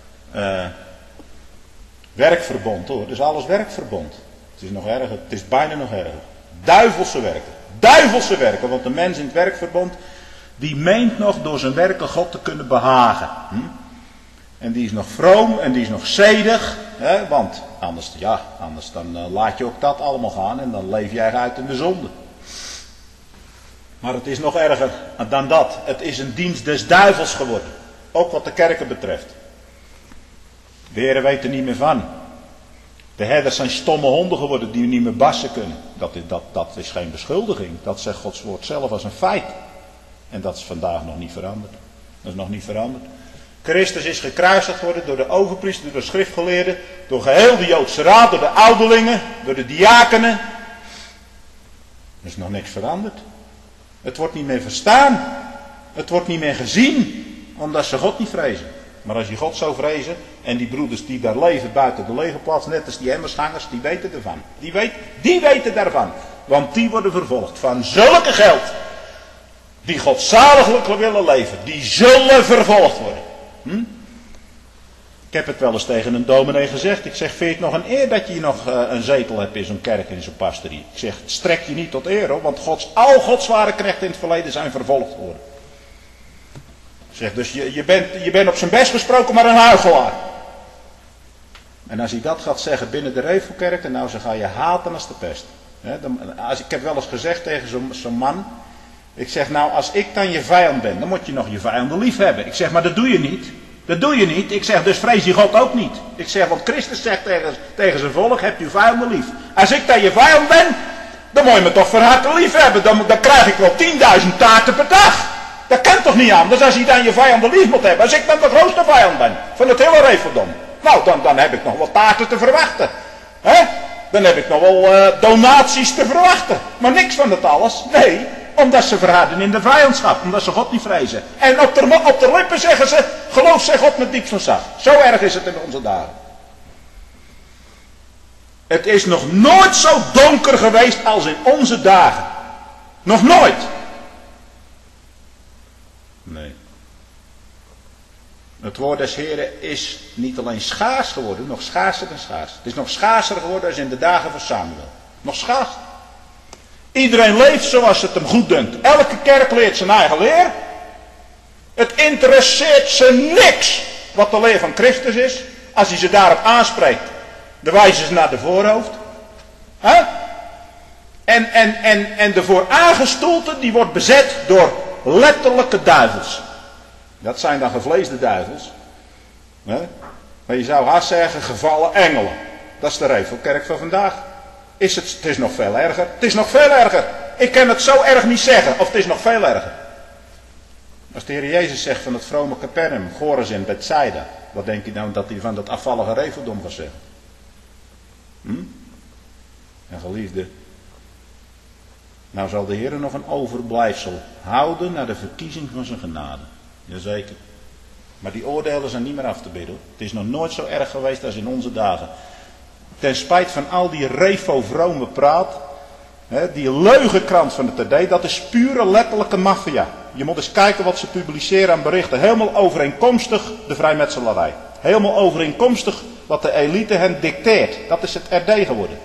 werkverbond hoor. Het is alles werkverbond. Het is nog erger. Het is bijna nog erger. Duivelse werken. Duivelse werken. Want de mens in het werkverbond, die meent nog door zijn werken God te kunnen behagen. En die is nog vroom en die is nog zedig. Want anders dan laat je ook dat allemaal gaan. En dan leef jij uit in de zonde. Maar het is nog erger dan dat. Het is een dienst des duivels geworden. Ook wat de kerken betreft. De Heer weet er niet meer van. De herders zijn stomme honden geworden die niet meer bassen kunnen. Dat is geen beschuldiging. Dat zegt Gods woord zelf als een feit. En dat is vandaag nog niet veranderd. Dat is nog niet veranderd. Christus is gekruisigd geworden door de overpriester, door de schriftgeleerden, door geheel de Joodse raad, door de ouderlingen, door de diakenen. Er is nog niks veranderd. Het wordt niet meer verstaan. Het wordt niet meer gezien. Omdat ze God niet vrezen. Maar als je God zou vrezen. En die broeders die daar leven buiten de legerplaats. Net als die emmersgangers. Die weten ervan. Die weten daarvan. Want die worden vervolgd. Van zulke geld. Die godzaliglijk willen leven. Die zullen vervolgd worden. Ik heb het wel eens tegen een dominee gezegd. Ik zeg, vind je het nog een eer dat je nog een zetel hebt in zo'n kerk, in zo'n pastorie? Ik zeg, strek je niet tot eer hoor. Want al Gods ware knechten in het verleden zijn vervolgd geworden. Ik zeg, dus je bent op zijn best gesproken, maar een huichelaar. En als hij dat gaat zeggen binnen de Revelkerken, nou, ze ga je haten als de pest. Ik heb wel eens gezegd tegen zo'n man. Ik zeg, nou, als ik dan je vijand ben, dan moet je nog je vijanden lief hebben. Ik zeg, maar dat doe je niet. Dat doe je niet. Ik zeg, dus vrees je God ook niet. Ik zeg, want Christus zegt tegen zijn volk, hebt u vijanden lief. Als ik dan je vijand ben, dan moet je me toch van harte lief hebben. Dan krijg ik wel 10.000 taarten per dag. Dat kan toch niet anders als je dan je vijanden lief moet hebben. Als ik dan de grootste vijand ben van het hele Reveldom. Nou, dan heb ik nog wel taarten te verwachten. Dan heb ik nog wel donaties te verwachten. Maar niks van dat alles. Nee, omdat ze verharden in de vijandschap. Omdat ze God niet vrezen. En op de lippen zeggen ze, geloof zij God met diepst ontzag. Zo erg is het in onze dagen. Het is nog nooit zo donker geweest als in onze dagen. Nog nooit. Nee. Het woord des Heren is niet alleen schaars geworden, nog schaarser dan schaars. Het is nog schaarser geworden als in de dagen van Samuel. Nog schaarser. Iedereen leeft zoals het hem goed dunkt. Elke kerk leert zijn eigen leer. Het interesseert ze niks wat de leer van Christus is. Als hij ze daarop aanspreekt, dan wijzen ze naar de voorhoofd. En de vooraangestoelte die wordt bezet door letterlijke duivels. Dat zijn dan gevleesde duivels. Maar je zou haast zeggen gevallen engelen. Dat is de Revelkerk van vandaag. Het is nog veel erger. Het is nog veel erger. Ik kan het zo erg niet zeggen. Of het is nog veel erger. Als de Heer Jezus zegt van het vrome Capernaum, Chorazin, Bethsaida. Wat denk je nou dat hij van dat afvallige Reveldom gaat zeggen? En geliefde. Nou zal de Heer nog een overblijfsel houden naar de verkiezing van zijn genade. Jazeker. Maar die oordelen zijn niet meer af te bidden. Het is nog nooit zo erg geweest als in onze dagen. Ten spijt van al die revo-vrome praat. Die leugenkrant van de TD. Dat is pure letterlijke maffia. Je moet eens kijken wat ze publiceren aan berichten. Helemaal overeenkomstig de vrijmetselarij. Helemaal overeenkomstig wat de elite hen dicteert. Dat is het RD geworden.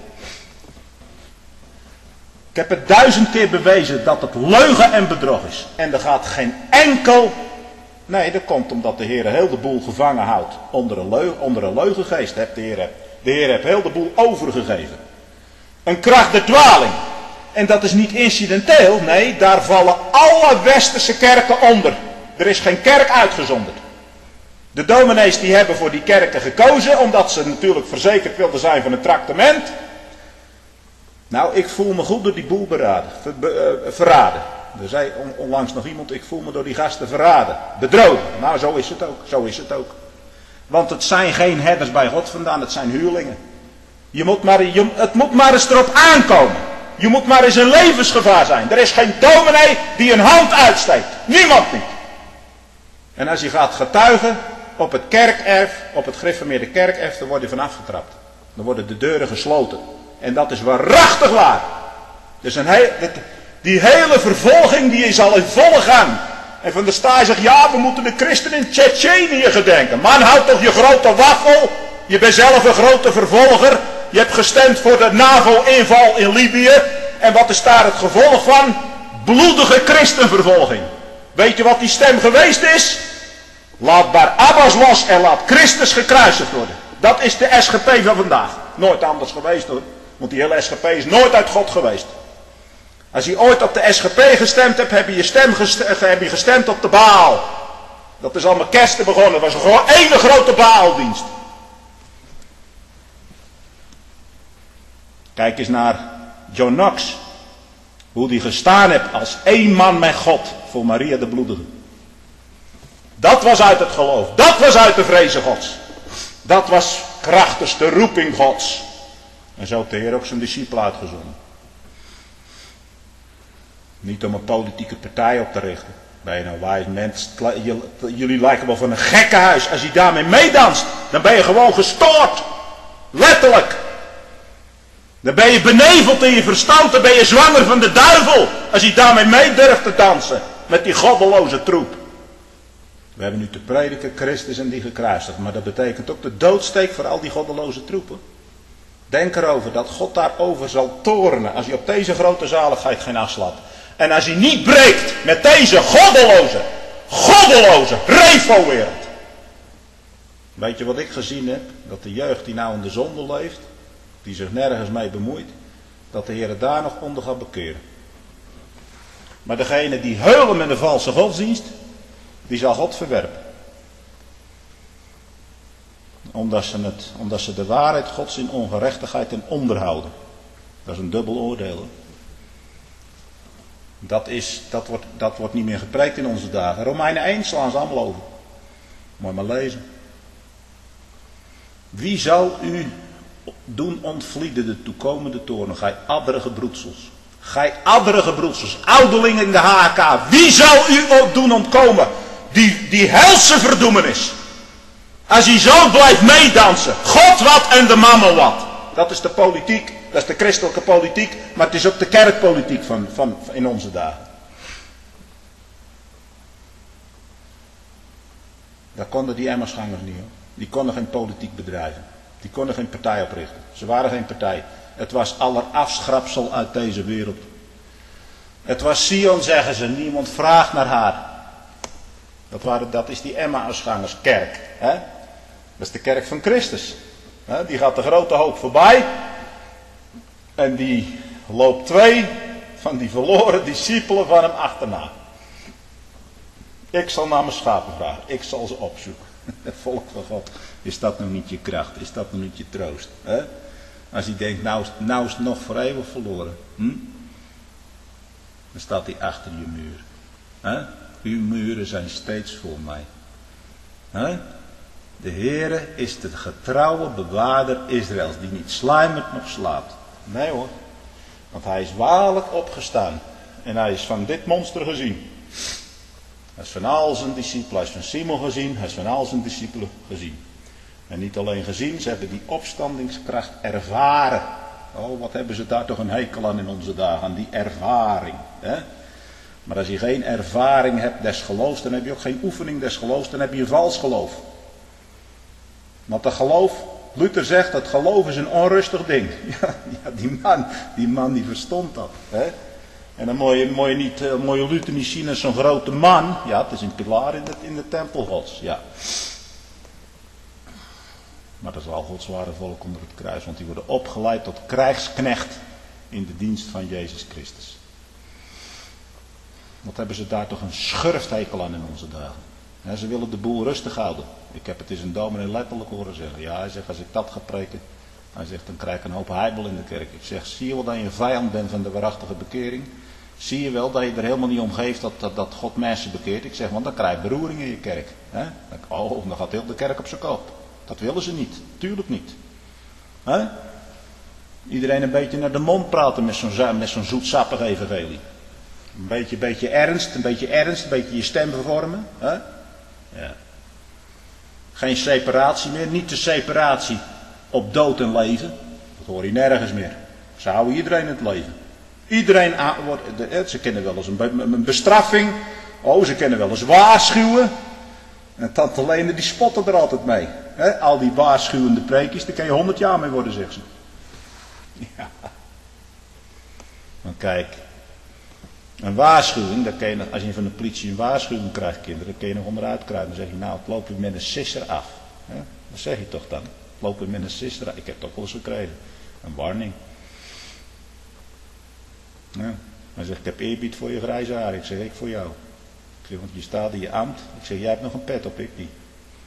Ik heb het 1000 keer bewezen dat het leugen en bedrog is. En er gaat geen enkel... Nee, dat komt omdat de Heer heel de boel gevangen houdt onder een leugengeest. De Heer heeft heel de boel overgegeven. Een kracht der dwaling. En dat is niet incidenteel. Nee, daar vallen alle westerse kerken onder. Er is geen kerk uitgezonderd. De dominees die hebben voor die kerken gekozen. Omdat ze natuurlijk verzekerd wilden zijn van het tractement. Nou, ik voel me goed door die boel verraden. Er zei onlangs nog iemand, ik voel me door die gasten verraden. Bedrogen. Nou, zo is het ook. Zo is het ook. Want het zijn geen herders bij God vandaan, het zijn huurlingen. Het moet maar eens erop aankomen. Je moet maar eens in levensgevaar zijn. Er is geen dominee die een hand uitsteekt. Niemand niet. En als je gaat getuigen op het kerkerf, op het gereformeerde kerkerf, dan word je van afgetrapt. Dan worden de deuren gesloten. En dat is waarachtig waar. Dus die hele vervolging die is al in volle gang. En van der Staaij zegt, ja, we moeten de christenen in Tsjetsjenië gedenken. Man, houd toch je grote waffel. Je bent zelf een grote vervolger. Je hebt gestemd voor de NAVO-inval in Libië. En wat is daar het gevolg van? Bloedige christenvervolging. Weet je wat die stem geweest is? Laat Barabbas los en laat Christus gekruisigd worden. Dat is de SGP van vandaag. Nooit anders geweest hoor. Want die hele SGP is nooit uit God geweest. Als je ooit op de SGP gestemd hebt, heb je gestemd op de Baal. Dat is allemaal kersten begonnen. Het was gewoon één grote Baaldienst. Kijk eens naar John Knox. Hoe die gestaan heeft als één man met God voor Maria de Bloedige. Dat was uit het geloof. Dat was uit de vrezen Gods. Dat was krachtig de roeping Gods. En zo heeft de Heer ook zijn discipelen uitgezonden. Niet om een politieke partij op te richten. Ben je nou wijs mens? Jullie lijken wel van een gekkenhuis. Als je daarmee meedanst, dan ben je gewoon gestoord. Letterlijk. Dan ben je beneveld in je verstand. Dan ben je zwanger van de duivel. Als je daarmee mee durft te dansen. Met die goddeloze troep. We hebben nu te prediken Christus en die gekruisigd. Maar dat betekent ook de doodsteek voor al die goddeloze troepen. Denk erover dat God daarover zal torenen. Als hij op deze grote zaligheid geen acht slaat. En als hij niet breekt met deze goddeloze revo-wereld. Weet je wat ik gezien heb? Dat de jeugd die nou in de zonde leeft. Die zich nergens mee bemoeit. Dat de Heer daar nog onder gaat bekeren. Maar degene die heulen met een valse godsdienst. Die zal God verwerpen. Omdat ze de waarheid Gods in ongerechtigheid en onderhouden. Dat is een dubbel oordeel. Dat wordt niet meer gepreekt in onze dagen. Romeinen 1 slaan ze allemaal over. Moet je maar lezen. Wie zal u doen ontvlieden de toekomende toorn? Gij adderige broedsels. Gij adderige broedsels. Ouderlingen in de HK. Wie zal u doen ontkomen? Die helse verdoemenis. Als hij zo blijft meedansen. God wat en de mammon wat. Dat is de politiek. Dat is de christelijke politiek. Maar het is ook de kerkpolitiek van in onze dagen. Dat konden die Emmausgangers niet hoor. Die konden geen politiek bedrijven. Die konden geen partij oprichten. Ze waren geen partij. Het was allerafschrapsel uit deze wereld. Het was Sion, zeggen ze. Niemand vraagt naar haar. Dat is die Emmausgangers kerk. Hè? Dat is de kerk van Christus. Hè? Die gaat de grote hoop voorbij. En die loopt 2 van die verloren discipelen van hem achterna. Ik zal naar mijn schapen vragen. Ik zal ze opzoeken. Het volk van God. Is dat nou niet je kracht? Is dat nou niet je troost? Hè? Als hij denkt, nou is het nog voor eeuwig verloren. Dan staat hij achter je muur. Hè? Uw muren zijn steeds voor mij. Hè? De Heere is de getrouwe bewaarder Israëls. Die niet sluimert nog slaapt. Nee hoor. Want hij is waarlijk opgestaan. En hij is van dit monster gezien. Hij is van al zijn discipelen. Hij is van Simon gezien. Hij is van al zijn discipelen gezien. En niet alleen gezien. Ze hebben die opstandingskracht ervaren. Oh, wat hebben ze daar toch een hekel aan in onze dagen. Aan die ervaring. Hè? Maar als je geen ervaring hebt des geloofs. Dan heb je ook geen oefening des geloofs. Dan heb je vals geloof. Want dat geloof. Luther zegt dat geloof is een onrustig ding. Ja, die man die verstond dat. Hè? En dan moet je Luther niet zien als zo'n grote man. Ja, het is een pilaar in de tempel Gods. Ja. Maar dat is wel Gods ware volk onder het kruis. Want die worden opgeleid tot krijgsknecht in de dienst van Jezus Christus. Wat hebben ze daar toch een schurfthekel aan in onze dagen. Ja, ze willen de boel rustig houden. Ik heb het eens een dominee letterlijk horen zeggen. Ja, hij zegt, als ik dat ga preken. Hij zegt, dan krijg ik een hoop heibel in de kerk. Ik zeg, zie je wel dat je een vijand bent van de waarachtige bekering? Zie je wel dat je er helemaal niet om geeft dat God mensen bekeert? Ik zeg, want dan krijg je beroering in je kerk. Hè? Dan gaat heel de kerk op zijn kop. Dat willen ze niet. Tuurlijk niet. Hè? Iedereen een beetje naar de mond praten met zo'n zoetsappig evangelie. Een beetje ernst, een beetje je stem vervormen. Hè? Ja. Geen separatie meer, niet de separatie op dood en leven. Dat hoor je nergens meer. Ze houden iedereen in het leven. Iedereen ze kennen wel eens een bestraffing. Oh, ze kennen wel eens waarschuwen. En tante Lene die spotten er altijd mee. He? Al die waarschuwende preekjes, daar kan je 100 jaar mee worden, zegt ze. Ja. Maar kijk. Een waarschuwing, als je van de politie een waarschuwing krijgt, kinderen, dan kun je nog onderuit kruipen. Dan zeg je, nou, het loopt weer met een sisser af. He? Dat zeg je toch dan? Het loopt weer met een sisser af. Ik heb het ook wel eens gekregen. Een warning. Ja. Hij zegt, ik heb eerbied voor je grijze haar. Ik zeg, ik voor jou. Ik zeg, want je staat in je ambt. Ik zeg, jij hebt nog een pet op, ik niet.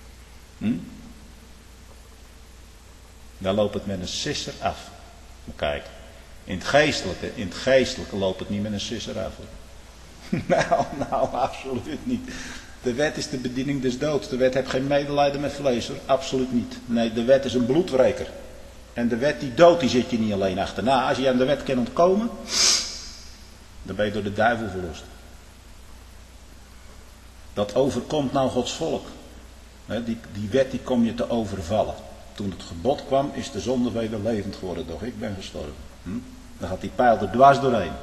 Dan loopt het met een sisser af. Maar kijk, in het geestelijke loopt het niet met een sisser af. Nou, absoluut niet. De wet is de bediening des doods. De wet heeft geen medelijden met vlees, hoor. Absoluut niet. Nee, de wet is een bloedwreker. En de wet die dood, die zit je niet alleen achterna. Als je aan de wet kan ontkomen, dan ben je door de duivel verlost. Dat overkomt nou Gods volk. Die wet die kom je te overvallen. Toen het gebod kwam, is de zonde weer levend geworden. Doch ik ben gestorven. Dan gaat die pijl er dwars doorheen.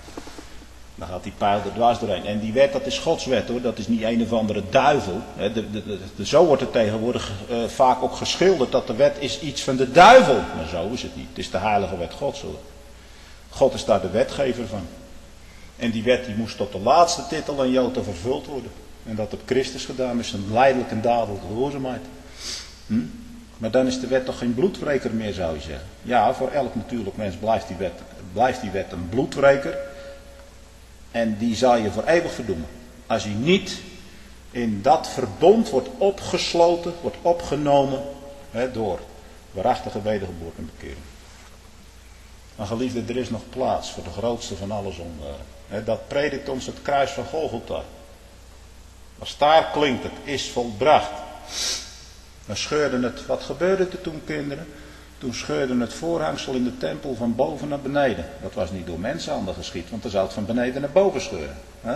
En die wet, dat is Gods wet, hoor. Dat is niet een of andere duivel. Zo wordt het tegenwoordig vaak ook geschilderd. Dat de wet is iets van de duivel. Maar zo is het niet. Het is de heilige wet Gods, hoor. God is daar de wetgever van. En die wet die moest tot de laatste titel en jota vervuld worden. En dat op Christus gedaan is een lijdelijk en dadelijk gehoorzaamheid. Maar dan is de wet toch geen bloedwreker meer, zou je zeggen. Ja, voor elk natuurlijk mens blijft die wet een bloedwreker. En die zal je voor eeuwig verdoemen. Als hij niet in dat verbond wordt opgesloten, wordt opgenomen door waarachtige wedergeboorte en bekering. Maar geliefde, er is nog plaats voor de grootste van alle zondaren. Dat predikt ons het kruis van Golgotha. Als daar klinkt het, is volbracht. Dan scheurde het, wat gebeurde er toen, kinderen? Toen scheurde het voorhangsel in de tempel van boven naar beneden. Dat was niet door mensenhanden geschied, want dan zou het van beneden naar boven scheuren. Ja.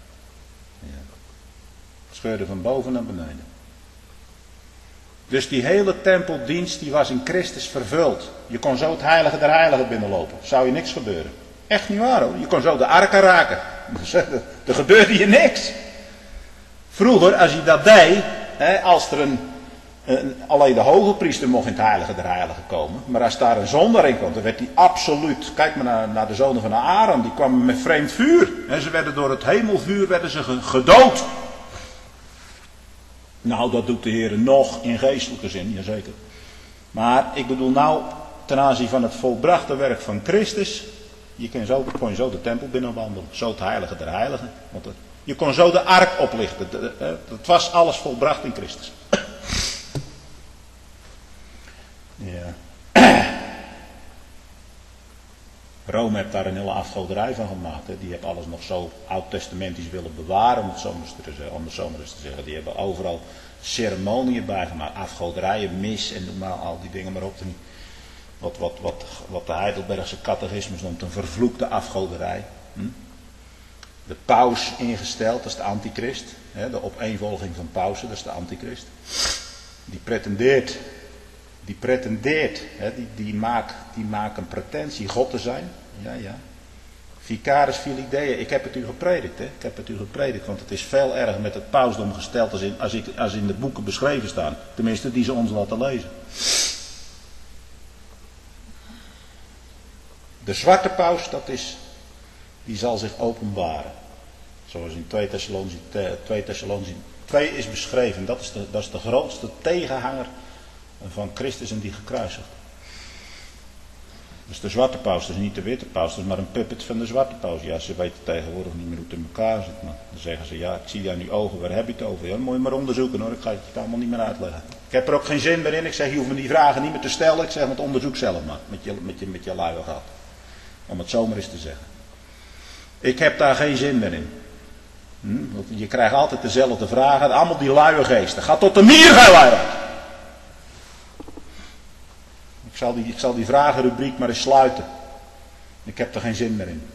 Het scheurde van boven naar beneden. Dus die hele tempeldienst die was in Christus vervuld. Je kon zo het heilige der heiligen binnenlopen. Zou je niks gebeuren. Echt niet waar, hoor. Je kon zo de arken raken. Er gebeurde je niks. Vroeger, als je dat deed, als er alleen de hoge priester mocht in het heilige der heiligen komen. Maar als daar een zondaar in kwam, dan werd die absoluut. Kijk maar naar de zonen van Aaron, die kwamen met vreemd vuur. Ze werden door het hemelvuur gedood. Nou, dat doet de Heer nog in geestelijke zin, jazeker. Maar ik bedoel nou, ten aanzien van het volbrachte werk van Christus. Kon je zo de tempel binnenwandelen. Zo het heilige der heiligen. Want je kon zo de ark oplichten. Het was alles volbracht in Christus. Ja. Rome heeft daar een hele afgoderij van gemaakt. Hè. Die heeft alles nog zo oud-testamentisch willen bewaren, om het zo maar eens te zeggen. Die hebben overal ceremonieën bij gemaakt. Afgoderijen, mis en noem maar al die dingen maar op. Wat de Heidelbergse catechismus noemt een vervloekte afgoderij. De paus ingesteld, dat is de antichrist. De opeenvolging van pausen, dat is de antichrist. Die pretendeert, die maakt een pretentie God te zijn. Ja. Vicaris filii, ik heb het u gepredikt, hè. Ik heb het u gepredikt, want het is veel erger met het pausdom gesteld als in de boeken beschreven staan. Tenminste, die ze ons laten lezen. De zwarte paus, die zal zich openbaren. Zoals in 2 Thessalonici 2 is beschreven. Dat is de grootste tegenhanger van Christus en die gekruisigd. Dus de zwarte paus, dat is niet de witte paus, dat is maar een puppet van de zwarte paus. Ja, ze weten tegenwoordig niet meer hoe het in elkaar zit. Maar dan zeggen ze, ja, ik zie aan uw ogen, waar heb je het over? Ja, dan moet je maar onderzoeken, hoor, ik ga het allemaal niet meer uitleggen. Ik heb er ook geen zin meer in, ik zeg, je hoeft me die vragen niet meer te stellen. Ik zeg, het onderzoek zelf maar, met je luie gat. Om het zomaar eens te zeggen. Ik heb daar geen zin meer in. Want je krijgt altijd dezelfde vragen, allemaal die luie geesten. Ga tot de mier, ga lui uit. Ik zal die vragenrubriek maar eens sluiten. Ik heb er geen zin meer in.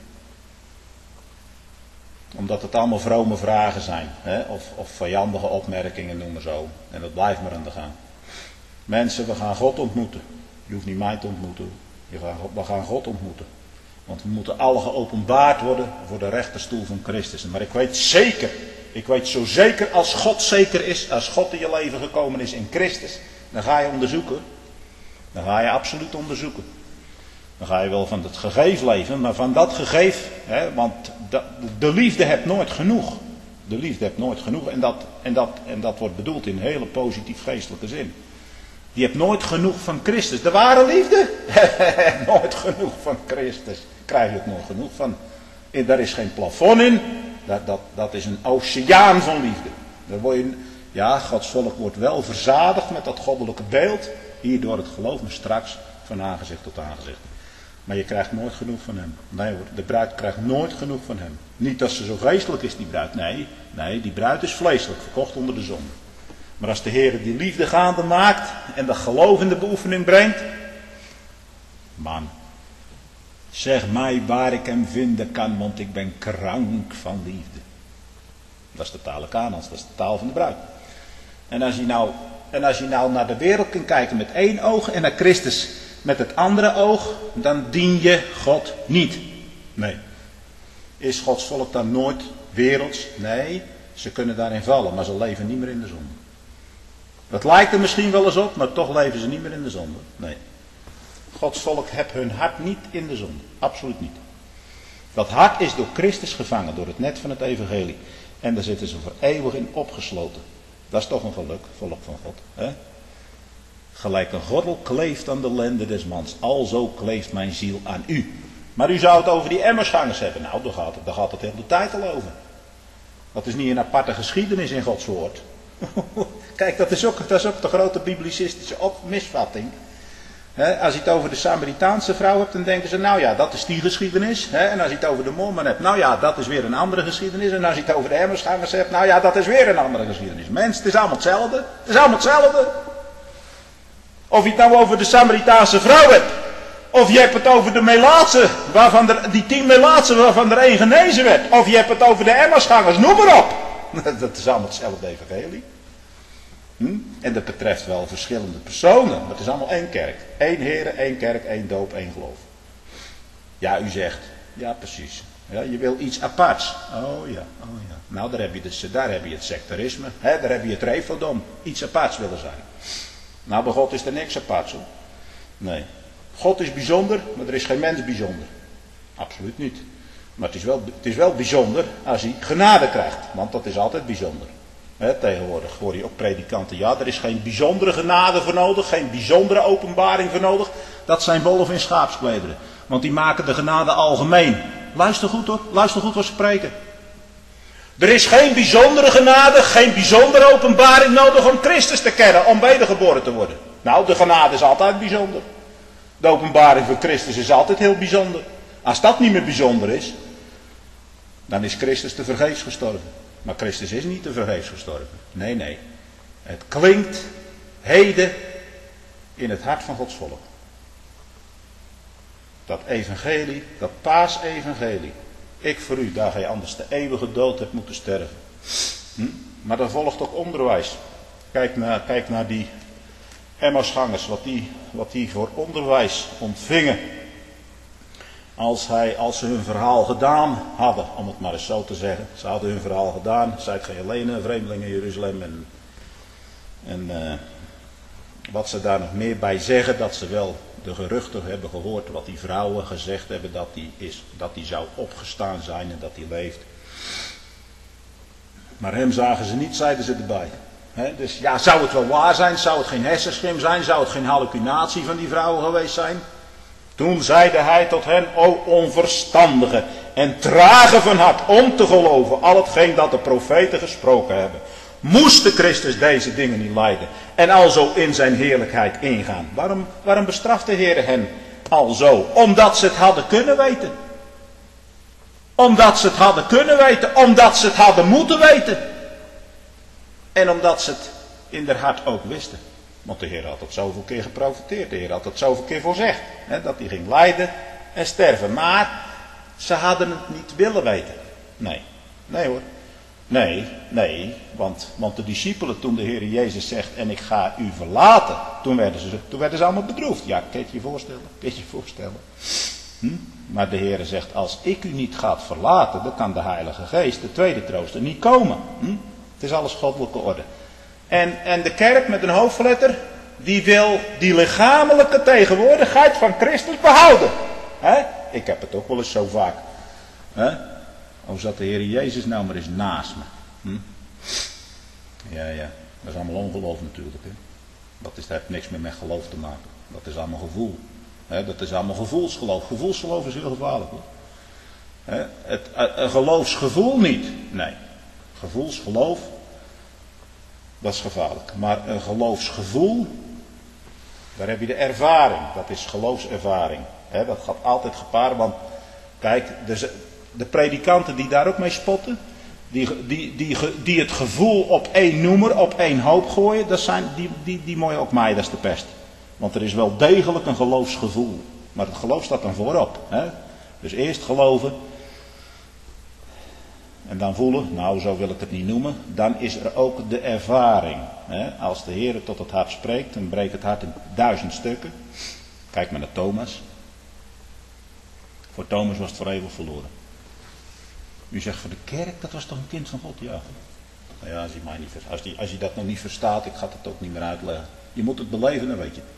Omdat het allemaal vrome vragen zijn. Of vijandige opmerkingen, noem maar zo. En dat blijft maar aan de gang. Mensen, we gaan God ontmoeten. Je hoeft niet mij te ontmoeten. We gaan God ontmoeten. Want we moeten alle geopenbaard worden voor de rechterstoel van Christus. Maar ik weet zo zeker als God zeker is, als God in je leven gekomen is in Christus, dan ga je onderzoeken. Dan ga je absoluut onderzoeken. Dan ga je wel van het gegeven leven, maar van dat gegeven, want de liefde hebt nooit genoeg. De liefde hebt nooit genoeg en dat wordt bedoeld in hele positief geestelijke zin. Die hebt nooit genoeg van Christus. De ware liefde? Nooit genoeg van Christus. Krijg je het nooit genoeg van. En daar is geen plafond in. Dat is een oceaan van liefde. Daar word je, ja, Gods volk wordt wel verzadigd met dat goddelijke beeld. Hier door het geloof, maar straks van aangezicht tot aangezicht. Maar je krijgt nooit genoeg van hem. Nee hoor, de bruid krijgt nooit genoeg van hem. Niet dat ze zo geestelijk is, die bruid. Nee, die bruid is vleeselijk, verkocht onder de zon. Maar als de Heer die liefde gaande maakt en dat geloof in de beoefening brengt. Man, zeg mij waar ik hem vinden kan, want ik ben krank van liefde. Dat is de taal Kanaans, dat is de taal van de bruid. En als je nou naar de wereld kunt kijken met één oog en naar Christus met het andere oog, dan dien je God niet. Nee. Is Gods volk dan nooit werelds? Nee, ze kunnen daarin vallen, maar ze leven niet meer in de zonde. Dat lijkt er misschien wel eens op, maar toch leven ze niet meer in de zonde. Nee. Gods volk heeft hun hart niet in de zonde. Absoluut niet. Dat hart is door Christus gevangen, door het net van het evangelie. En daar zitten ze voor eeuwig in opgesloten. Dat is toch een geluk, volk van God. Hè? Gelijk een gordel kleeft aan de lenden des mans, alzo kleeft mijn ziel aan u. Maar u zou het over die emmersgangers hebben. Nou, daar gaat het heel de tijd al over. Dat is niet een aparte geschiedenis in Gods woord. Kijk, dat is ook de grote biblicistische misvatting. Als je het over de Samaritaanse vrouw hebt, dan denken ze, nou ja, dat is die geschiedenis. En als je het over de Mormon hebt, nou ja, dat is weer een andere geschiedenis. En als je het over de emmersgangers hebt, nou ja, dat is weer een andere geschiedenis. Mensen, het is allemaal hetzelfde. Het is allemaal hetzelfde. Of je het nou over de Samaritaanse vrouw hebt. Of je hebt het over de Melaatse, die 10 Melaatsen waarvan er 1 genezen werd. Of je hebt het over de emmersgangers, noem maar op. Dat is allemaal hetzelfde evangelie. En dat betreft wel verschillende personen. Maar het is allemaal één kerk. 1 Heere, 1 kerk, 1 doop, 1 geloof. Ja, u zegt. Ja, precies. Ja, je wil iets aparts. Oh ja. Nou, daar heb je het sectarisme. Daar heb je het refodom. Iets aparts willen zijn. Nou, bij God is er niks aparts hoor. Nee. God is bijzonder, maar er is geen mens bijzonder. Absoluut niet. Maar het is wel bijzonder als hij genade krijgt. Want dat is altijd bijzonder. Tegenwoordig hoor je ook predikanten. Ja, er is geen bijzondere genade voor nodig. Geen bijzondere openbaring voor nodig. Dat zijn wolven in schaapsklederen. Want die maken de genade algemeen. Luister goed hoor. Luister goed wat ze spreken. Er is geen bijzondere genade. Geen bijzondere openbaring nodig om Christus te kennen. Om wedergeboren te worden. Nou, de genade is altijd bijzonder. De openbaring van Christus is altijd heel bijzonder. Als dat niet meer bijzonder is, dan is Christus tevergeefs gestorven. Maar Christus is niet tevergeefs gestorven. Nee. Het klinkt heden in het hart van Gods volk. Dat evangelie, dat paasevangelie. Ik voor u, daar gij anders de eeuwige dood hebt moeten sterven. Maar dan volgt ook onderwijs. Kijk naar die emmersgangers, wat die voor onderwijs ontvingen. Als ze hun verhaal gedaan hadden, om het maar eens zo te zeggen. Ze hadden hun verhaal gedaan. Zijt gij alleen een vreemdeling in Jeruzalem. En wat ze daar nog meer bij zeggen. Dat ze wel de geruchten hebben gehoord. Wat die vrouwen gezegd hebben. Dat die zou opgestaan zijn en dat die leeft. Maar hem zagen ze niet, zeiden ze erbij. Dus ja, zou het wel waar zijn? Zou het geen hersenschim zijn? Zou het geen hallucinatie van die vrouwen geweest zijn? Toen zeide hij tot hen, o onverstandigen en trage van hart om te geloven al hetgeen dat de profeten gesproken hebben. Moest de Christus deze dingen niet lijden en alzo in zijn heerlijkheid ingaan? Waarom bestraft de Heer hen alzo? Omdat ze het hadden kunnen weten. Omdat ze het hadden kunnen weten, omdat ze het hadden moeten weten. En omdat ze het in haar hart ook wisten. Want de Heer had het zoveel keer geprofeteerd. De Heer had het zoveel keer voorzegd. Dat hij ging lijden en sterven. Maar ze hadden het niet willen weten. Nee hoor. Nee. Want de discipelen, toen de Heer Jezus zegt, en ik ga u verlaten. Toen werden ze allemaal bedroefd. Ja, kun je je voorstellen. Maar de Heer zegt, als ik u niet gaat verlaten, dan kan de Heilige Geest, de tweede trooster, niet komen. Het is alles goddelijke orde. En de kerk met een hoofdletter, die wil die lichamelijke tegenwoordigheid van Christus behouden. Ik heb het ook wel eens zo vaak. O, zat de Heer Jezus nou maar eens naast me. Ja, dat is allemaal ongeloof natuurlijk. Dat heeft niks meer met geloof te maken. Dat is allemaal gevoel. Dat is allemaal gevoelsgeloof. Gevoelsgeloof is heel gevaarlijk hoor. Een geloofsgevoel niet. Nee. Geloof, dat is gevaarlijk. Maar een geloofsgevoel, daar heb je de ervaring. Dat is geloofservaring. Dat gaat altijd gepaard. Want kijk, de predikanten die daar ook mee spotten, die het gevoel op één noemer, op één hoop gooien, die moet je ook maaien, dat is de pest. Want er is wel degelijk een geloofsgevoel. Maar het geloof staat dan voorop. Dus eerst geloven. En dan voelen, nou zo wil ik het niet noemen. Dan is er ook de ervaring. Als de Heer tot het hart spreekt, dan breekt het hart in 1000 stukken. Kijk maar naar Thomas. Voor Thomas was het voor eeuwig verloren. U zegt voor de kerk, dat was toch een kind van God? Ja. Nou ja, als je dat nog niet verstaat, ik ga het ook niet meer uitleggen. Je moet het beleven, dan weet je.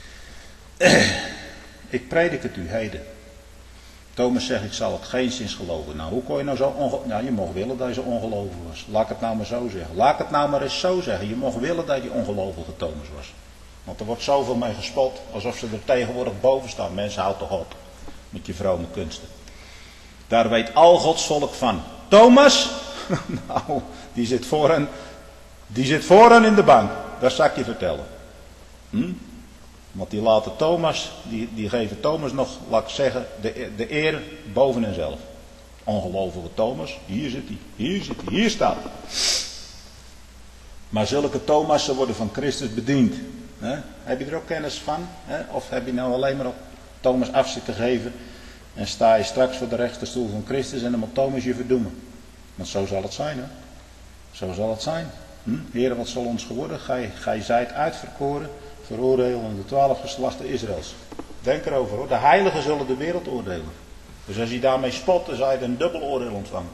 Ik predik het u heden. Thomas zegt, ik zal het geenszins geloven. Nou, hoe kon je nou zo ongelooflijk... Nou, je mocht willen dat je zo ongelovig was. Laat ik het nou maar zo zeggen. Laat ik het nou maar eens zo zeggen. Je mocht willen dat je ongelovige Thomas was. Want er wordt zoveel mee gespot, alsof ze er tegenwoordig boven staan. Mensen, houd toch op met je vrome kunsten. Daar weet al Gods volk van. Thomas, nou, die zit vooraan in de bank. Dat zal ik je vertellen. Want die laten Thomas, die geven Thomas nog, laat ik zeggen, de eer boven henzelf. Ongelovige Thomas, hier zit hij, hier staat hij. Maar zulke Thomassen worden van Christus bediend. Heb je er ook kennis van? Of heb je nou alleen maar op Thomas af zitten geven en sta je straks voor de rechterstoel van Christus en dan moet Thomas je verdoemen. Want zo zal het zijn, hoor. Zo zal het zijn. Heere, wat zal ons geworden? Gij zijt uitverkoren, veroordelen de 12 geslachten Israëls. Denk erover, hoor. De heiligen zullen de wereld oordelen. Dus als je daarmee spot, dan zal je een dubbel oordeel ontvangen.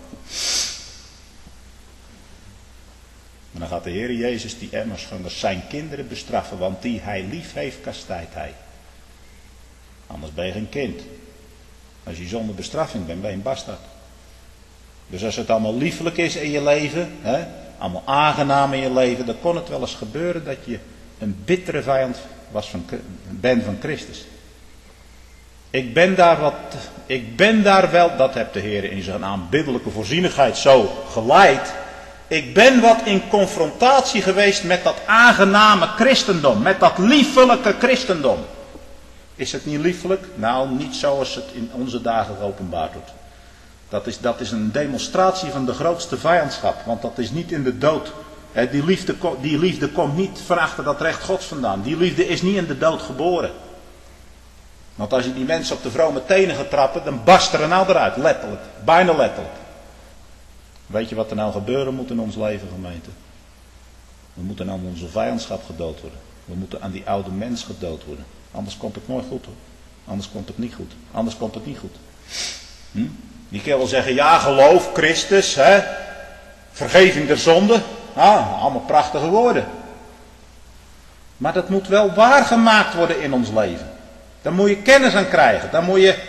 En dan gaat de Heer Jezus die emmerschenders zijn kinderen bestraffen, want die hij lief heeft, kastijdt hij. Anders ben je geen kind. Als je zonder bestraffing bent, ben je een bastard. Dus als het allemaal liefelijk is in je leven, allemaal aangenaam in je leven, dan kon het wel eens gebeuren dat je een bittere vijand bent van Christus. Ik ben daar wel, dat hebt de Heer in zijn aanbiddelijke voorzienigheid zo geleid. Ik ben wat in confrontatie geweest met dat aangename christendom, met dat liefelijke christendom. Is het niet liefelijk? Nou, niet zoals het in onze dagen geopenbaard wordt. Dat is een demonstratie van de grootste vijandschap, want dat is niet in de dood. Die liefde komt niet van achter dat recht Gods vandaan. Die liefde is niet in de dood geboren. Want als je die mensen op de vrome tenen gaat trappen, dan barst er een ander uit, letterlijk, bijna letterlijk. Weet je wat er nou gebeuren moet in ons leven, gemeente? We moeten aan onze vijandschap gedood worden. We moeten aan die oude mens gedood worden. Anders komt het nooit goed, hoor. Anders komt het niet goed. Anders komt het niet goed. Die kan wel zeggen, ja, geloof, Christus, vergeving der zonde. Allemaal prachtige woorden. Maar dat moet wel waargemaakt worden in ons leven. Daar moet je kennis aan krijgen. Daar moet je...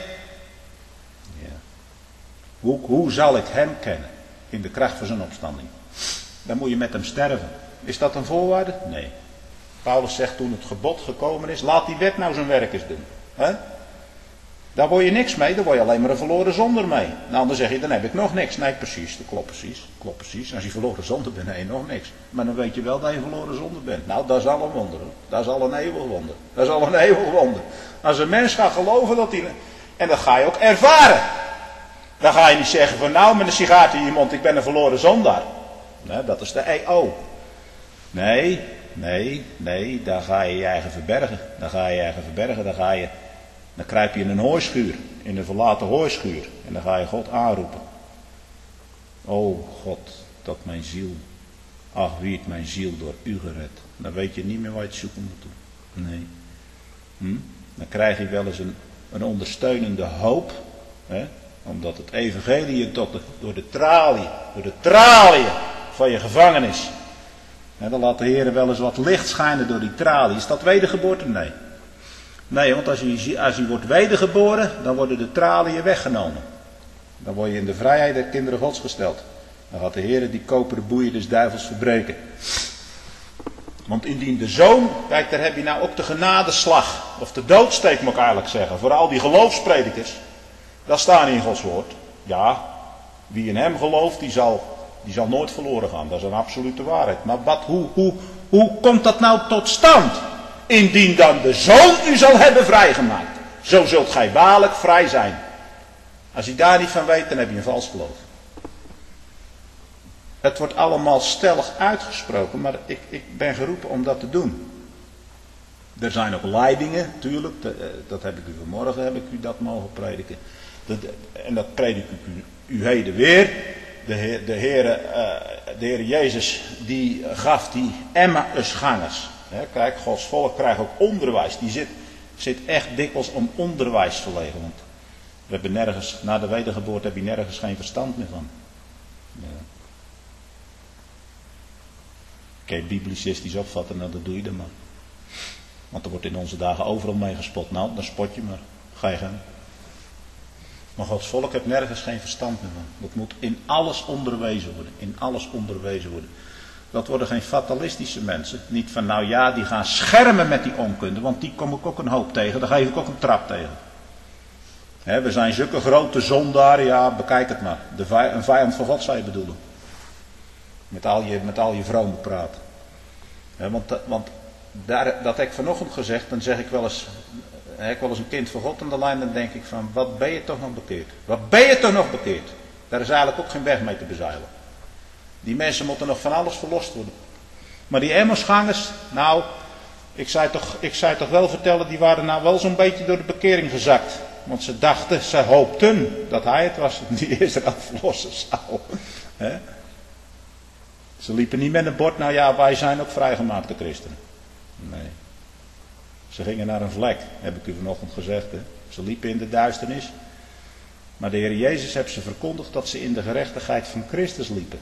Ja. Hoe zal ik hem kennen? In de kracht van zijn opstanding. Dan moet je met hem sterven. Is dat een voorwaarde? Nee. Paulus zegt toen het gebod gekomen is, laat die wet nou zijn werk eens doen. Daar word je niks mee, daar word je alleen maar een verloren zonder mee. Nou, dan zeg je, dan heb ik nog niks. Nee, precies, dat klopt precies. Als je verloren zonder bent, nee, nog niks. Maar dan weet je wel dat je verloren zonder bent. Nou, dat is al een wonder, hoor. Dat is al een eeuwig wonder. Dat is al een eeuwig wonder. Als een mens gaat geloven dat hij... En dat ga je ook ervaren. Dan ga je niet zeggen van, nou, met een sigaar in je mond, ik ben een verloren zondaar. Nee, dat is de EO. Nee, daar ga je je eigen verbergen. Dan kruip je in een hooischuur, in een verlaten hooischuur. En dan ga je God aanroepen. O God, dat mijn ziel, ach wie het mijn ziel door u gered. Dan weet je niet meer waar je het zoeken moet doen. Nee. Dan krijg je wel eens een ondersteunende hoop. Omdat het evangelie door de traliën van je gevangenis. Dan laat de Heer wel eens wat licht schijnen door die tralie. Is dat wedergeboorte? Nee. Nee, want als je wordt wedergeboren, dan worden de traliën weggenomen. Dan word je in de vrijheid der kinderen Gods gesteld. Dan gaat de Heer die koperen boeien des duivels verbreken. Want indien de zoon, kijk, daar heb je nou ook de genadeslag. Of de doodsteek moet ik eigenlijk zeggen. Voor al die geloofspredikers. Dat staat niet in Gods woord. Ja, wie in hem gelooft, die zal nooit verloren gaan. Dat is een absolute waarheid. Maar hoe komt dat nou tot stand? Indien dan de Zoon u zal hebben vrijgemaakt. Zo zult gij waarlijk vrij zijn. Als je daar niet van weet, dan heb je een vals geloof. Het wordt allemaal stellig uitgesproken, maar ik ben geroepen om dat te doen. Er zijn ook leidingen, natuurlijk. Dat heb ik u vanmorgen dat mogen prediken. En dat predik ik u heden weer. De Heer Jezus die gaf die Emmausgangers. Kijk, Gods volk krijgt ook onderwijs. Die zit echt dikwijls om onderwijs verlegen. Want we hebben nergens, na de wedergeboorte heb je nergens geen verstand meer van. Ja. Kun je biblicistisch opvatten, nou dat doe je dan maar. Want er wordt in onze dagen overal mee gespot. Nou, dan spot je maar. Ga je gaan. Maar Gods volk heeft nergens geen verstand meer van. Dat moet in alles onderwezen worden. In alles onderwezen worden. Dat worden geen fatalistische mensen. Niet van nou ja, die gaan schermen met die onkunde. Want die kom ik ook een hoop tegen. Daar geef ik ook een trap tegen. We zijn zulke grote zondaren. Ja, bekijk het maar. Een vijand van God zou je bedoelen. Met al je vrome praat. Want dat heb ik vanochtend gezegd. Dan zeg ik wel eens. Heb ik wel eens een kind van God aan de lijn. Dan denk ik van. Wat ben je toch nog bekeerd? Wat ben je toch nog bekeerd? Daar is eigenlijk ook geen weg mee te bezeilen. Die mensen moeten nog van alles verlost worden. Maar die Emmausgangers. Nou. Ik zou toch wel vertellen. Die waren nou wel zo'n beetje door de bekering gezakt. Want ze hoopten. Dat hij het was. Die Israël verlossen zou. Ze liepen niet met een bord. Nou ja, wij zijn ook vrijgemaakte christenen. Nee. Ze gingen naar een vlek, heb ik u vanochtend gezegd. Ze liepen in de duisternis. Maar de Heer Jezus heeft ze verkondigd dat ze in de gerechtigheid van Christus liepen.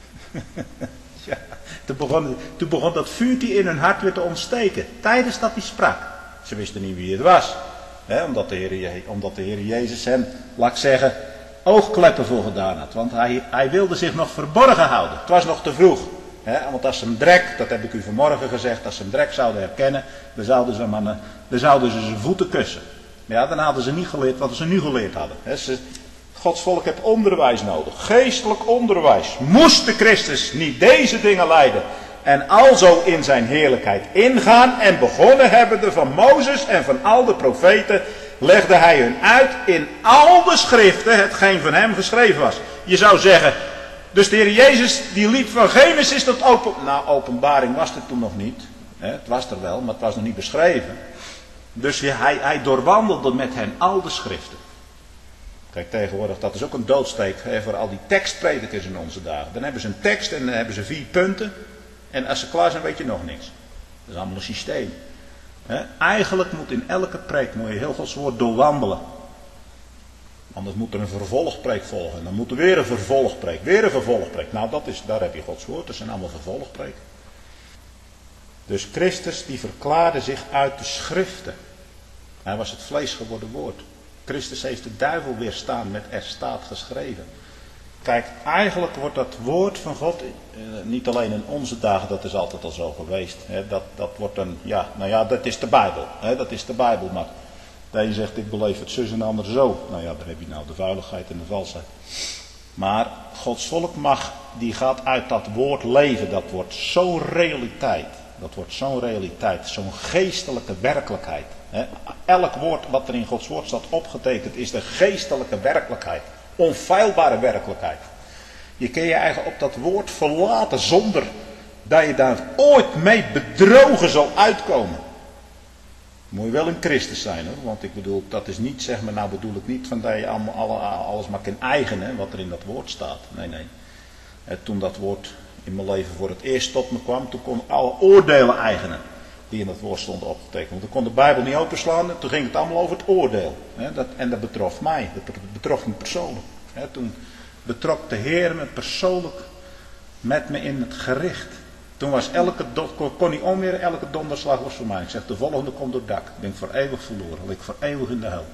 Ja, toen begon dat vuurtje in hun hart weer te ontsteken. Tijdens dat hij sprak. Ze wisten niet wie het was. Omdat de Heer Jezus hen, laat ik zeggen, oogkleppen voor gedaan had. Want hij wilde zich nog verborgen houden. Het was nog te vroeg. Want als ze hem direct, dat heb ik u vanmorgen gezegd, als ze hem direct zouden herkennen, dan zouden ze zijn voeten kussen. Ja, dan hadden ze niet geleerd wat ze nu geleerd hadden. Gods volk heeft onderwijs nodig. Geestelijk onderwijs. Moest de Christus niet deze dingen leiden en alzo in zijn heerlijkheid ingaan en begonnen hebben van Mozes en van al de profeten, legde hij hun uit in al de schriften hetgeen van hem geschreven was. Je zou zeggen, dus de Heer Jezus die liep van Genesis tot openbaring was het toen nog niet. Het was er wel, maar het was nog niet beschreven. Dus hij doorwandelde met hen al de schriften. Kijk, tegenwoordig, dat is ook een doodsteek voor al die tekstpredikers in onze dagen. Dan hebben ze een tekst en dan hebben ze 4 punten. En als ze klaar zijn, weet je nog niks. Dat is allemaal een systeem. Eigenlijk moet in elke preek moet je heel Gods woord doorwandelen. Anders moet er een vervolgpreek volgen. En dan moet er weer een vervolgpreek. Weer een vervolgpreek. Nou, daar heb je Gods woord. Dat zijn allemaal vervolgpreken. Dus Christus die verklaarde zich uit de schriften. Hij was het vlees geworden woord. Christus heeft de duivel weerstaan met er staat geschreven. Kijk, eigenlijk wordt dat woord van God, niet alleen in onze dagen, dat is altijd al zo geweest. Dat wordt een, dat is de Bijbel. Dat is de Bijbel, maar de een zegt ik beleef het zus en de ander zo. Nou ja, dan heb je nou de vuiligheid en de valsheid. Maar Gods volk die gaat uit dat woord leven. Dat wordt zo'n realiteit. Dat wordt zo'n realiteit, zo'n geestelijke werkelijkheid. Elk woord wat er in Gods woord staat opgetekend is de geestelijke werkelijkheid. Onfeilbare werkelijkheid. Je kan je eigen op dat woord verlaten zonder dat je daar ooit mee bedrogen zal uitkomen. Moet je wel in Christus zijn hoor, want ik bedoel, dat is niet, zeg maar, nou bedoel ik niet van dat je alles maar kan eigenen wat er in dat woord staat. Nee. Toen dat woord in mijn leven voor het eerst tot me kwam, toen kon ik alle oordelen eigenen die in dat woord stonden opgetekend. Want ik kon de Bijbel niet openslaan en toen ging het allemaal over het oordeel. En dat betrof mij, dat betrof me persoonlijk. Toen betrok de Heer me persoonlijk met me in het gericht. Toen was kon hij omweren, elke donderslag was voor mij. Ik zeg, de volgende komt door het dak. Ik ben voor eeuwig verloren, lig voor eeuwig in de hel.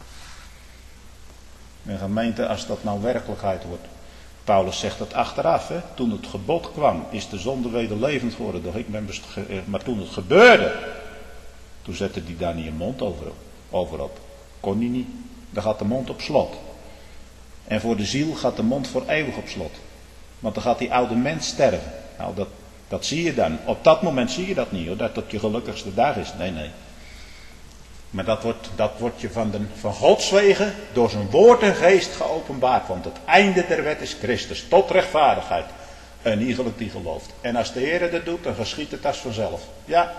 En gemeente, als dat nou werkelijkheid wordt. Paulus zegt het achteraf, toen het gebod kwam, is de zonde wederlevend geworden. Maar toen het gebeurde, toen zette hij daar niet een mond over op. Kon hij niet. Dan gaat de mond op slot. En voor de ziel gaat de mond voor eeuwig op slot. Want dan gaat die oude mens sterven. Nou, dat zie je dan. Op dat moment zie je dat niet hoor, dat het je gelukkigste dag is. Nee. Maar dat wordt je van Gods wegen door zijn woord en geest geopenbaard. Want het einde der wet is Christus, tot rechtvaardigheid. Een iegelijk die gelooft. En als de Heer dat doet, dan geschiet het als vanzelf. Ja.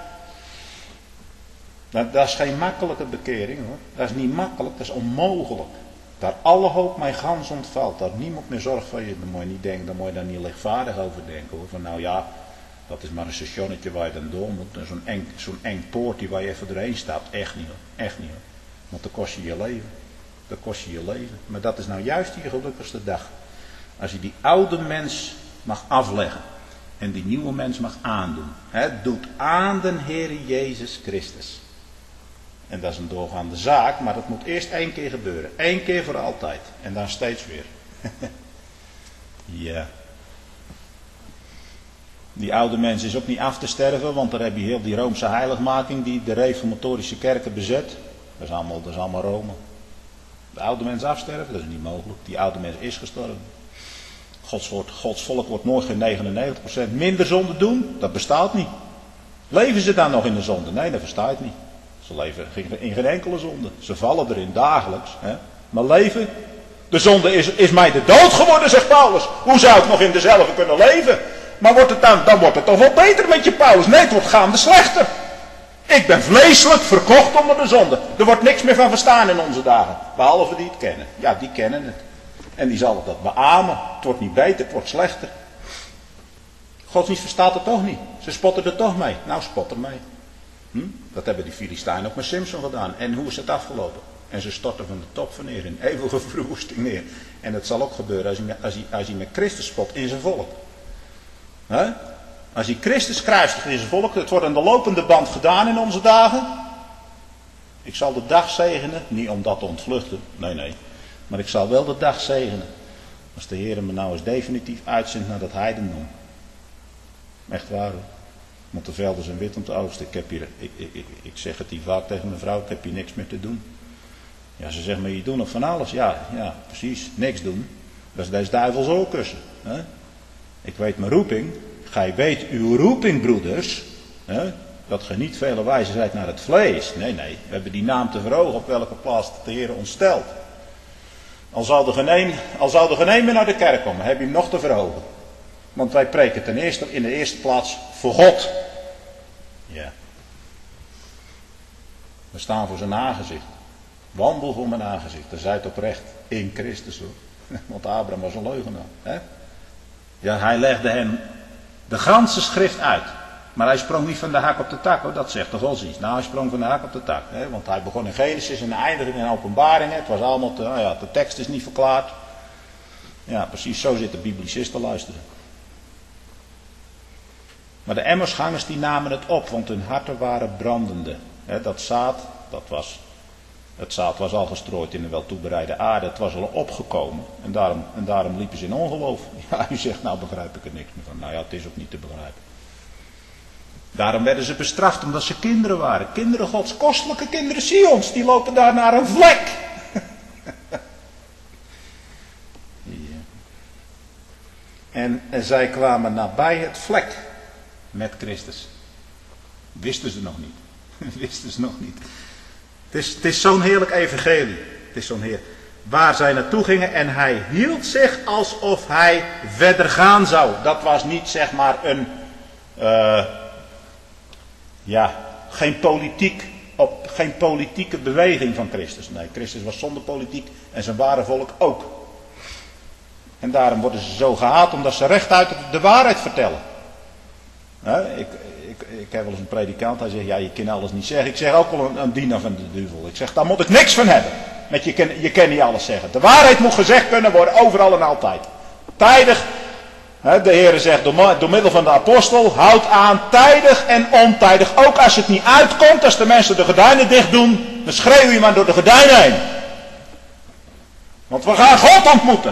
Dat is geen makkelijke bekering hoor. Dat is niet makkelijk, dat is onmogelijk. Daar alle hoop mijn gans ontvalt. Dat niemand meer zorgt van je. Dan moet je niet denken, dan moet je daar niet lichtvaardig over denken hoor. Van nou ja, dat is maar een stationnetje waar je dan door moet. Zo'n eng poortje waar je even doorheen stapt. Echt niet hoor. Echt niet hoor. Want dan kost je je leven. Dat kost je je leven. Maar dat is nou juist je gelukkigste dag. Als je die oude mens mag afleggen. En die nieuwe mens mag aandoen. Het doet aan de Heer Jezus Christus. En dat is een doorgaande zaak, maar dat moet eerst 1 keer gebeuren. 1 keer voor altijd. En dan steeds weer. Ja. Die oude mens is ook niet af te sterven, want daar heb je heel die Roomse heiligmaking die de reformatorische kerken bezet. Dat is allemaal Rome. De oude mens afsterven, dat is niet mogelijk. Die oude mens is gestorven. Gods volk wordt nooit geen 99% minder zonde doen. Dat bestaat niet. Leven ze dan nog in de zonde? Nee, dat bestaat niet. Ze leven in geen enkele zonde. Ze vallen erin dagelijks. Hè? Maar leven, de zonde is mij de dood geworden, zegt Paulus. Hoe zou ik nog in dezelfde kunnen leven? Maar dan wordt het toch wel beter met je, Paulus? Nee, het wordt gaande slechter. Ik ben vleeselijk verkocht onder de zonde. Er wordt niks meer van verstaan in onze dagen. Behalve die het kennen. Ja, die kennen het. En die zal dat beamen. Het wordt niet beter, het wordt slechter. Godsdienst verstaat het toch niet. Ze spotten er toch mee. Nou, spot er mee. Dat hebben die Filistijnen ook met Simson gedaan. En hoe is het afgelopen? En ze storten van de top van neer in eeuwige verwoesting neer. En dat zal ook gebeuren als hij met Christus spot in zijn volk. Als hij Christus kruisigt in zijn volk. Het wordt aan de lopende band gedaan in onze dagen. Ik zal de dag zegenen. Niet om dat te ontvluchten. Nee. Maar ik zal wel de dag zegenen. Als de Heer me nou eens definitief uitzendt naar dat heidendom. Echt waar hoor. Want de velden zijn wit om te oogsten. Ik zeg het hier vaak tegen mijn vrouw, ik heb hier niks meer te doen. Ja, ze zegt, maar je doet nog van alles. Ja, precies, niks doen. Dat is deze duivels oorkussen. Hè? Ik weet mijn roeping. Gij weet uw roeping, broeders. Hè? Dat ge niet vele wijzen zijt naar het vlees. Nee, we hebben die naam te verhogen op welke plaats de Heer ons stelt. Al zou de geen meer naar de kerk komen, heb je hem nog te verhogen. Want wij preken ten eerste in de eerste plaats voor God. Ja. We staan voor zijn aangezicht. Wandel voor mijn aangezicht. Dan zijt oprecht in Christus hoor. Want Abraham was een leugenaar. Hè? Ja, hij legde hem de ganse schrift uit. Maar hij sprong niet van de hak op de tak hoor. Dat zegt toch wel iets. Nou, hij sprong van de hak op de tak. Hè? Want hij begon in Genesis en eindigde in Openbaringen. Het was allemaal de tekst is niet verklaard. Ja, precies zo zit de biblicist te luisteren. Maar de Emmausgangers die namen het op, want hun harten waren brandende. Dat zaad, het zaad was al gestrooid in een wel toebereide aarde. Het was al opgekomen en daarom liepen ze in ongeloof. Ja, u zegt, nou begrijp ik er niks meer van. Nou ja, het is ook niet te begrijpen. Daarom werden ze bestraft omdat ze kinderen waren. Kinderen Gods, kostelijke kinderen Sions, die lopen daar naar een vlek. Ja. En zij kwamen nabij het vlek. Met Christus. Wisten ze nog niet. Het is zo'n heerlijk evangelie. Het is zo'n heer. Waar zij naartoe gingen en hij hield zich alsof hij verder gaan zou. Dat was niet zeg maar een... geen politieke beweging van Christus. Nee, Christus was zonder politiek en zijn ware volk ook. En daarom worden ze zo gehaat omdat ze rechtuit de waarheid vertellen. Ik heb wel eens een predikant, hij zegt, ja, je kan alles niet zeggen. Ik zeg ook wel een dienaar van de duivel. Ik zeg, daar moet ik niks van hebben. Met je kan niet alles zeggen. De waarheid moet gezegd kunnen worden, overal en altijd. Tijdig, de Heer zegt door middel van de apostel, houd aan, tijdig en ontijdig. Ook als het niet uitkomt, als de mensen de gordijnen dicht doen, dan schreeuw je maar door de gordijnen heen. Want we gaan God ontmoeten.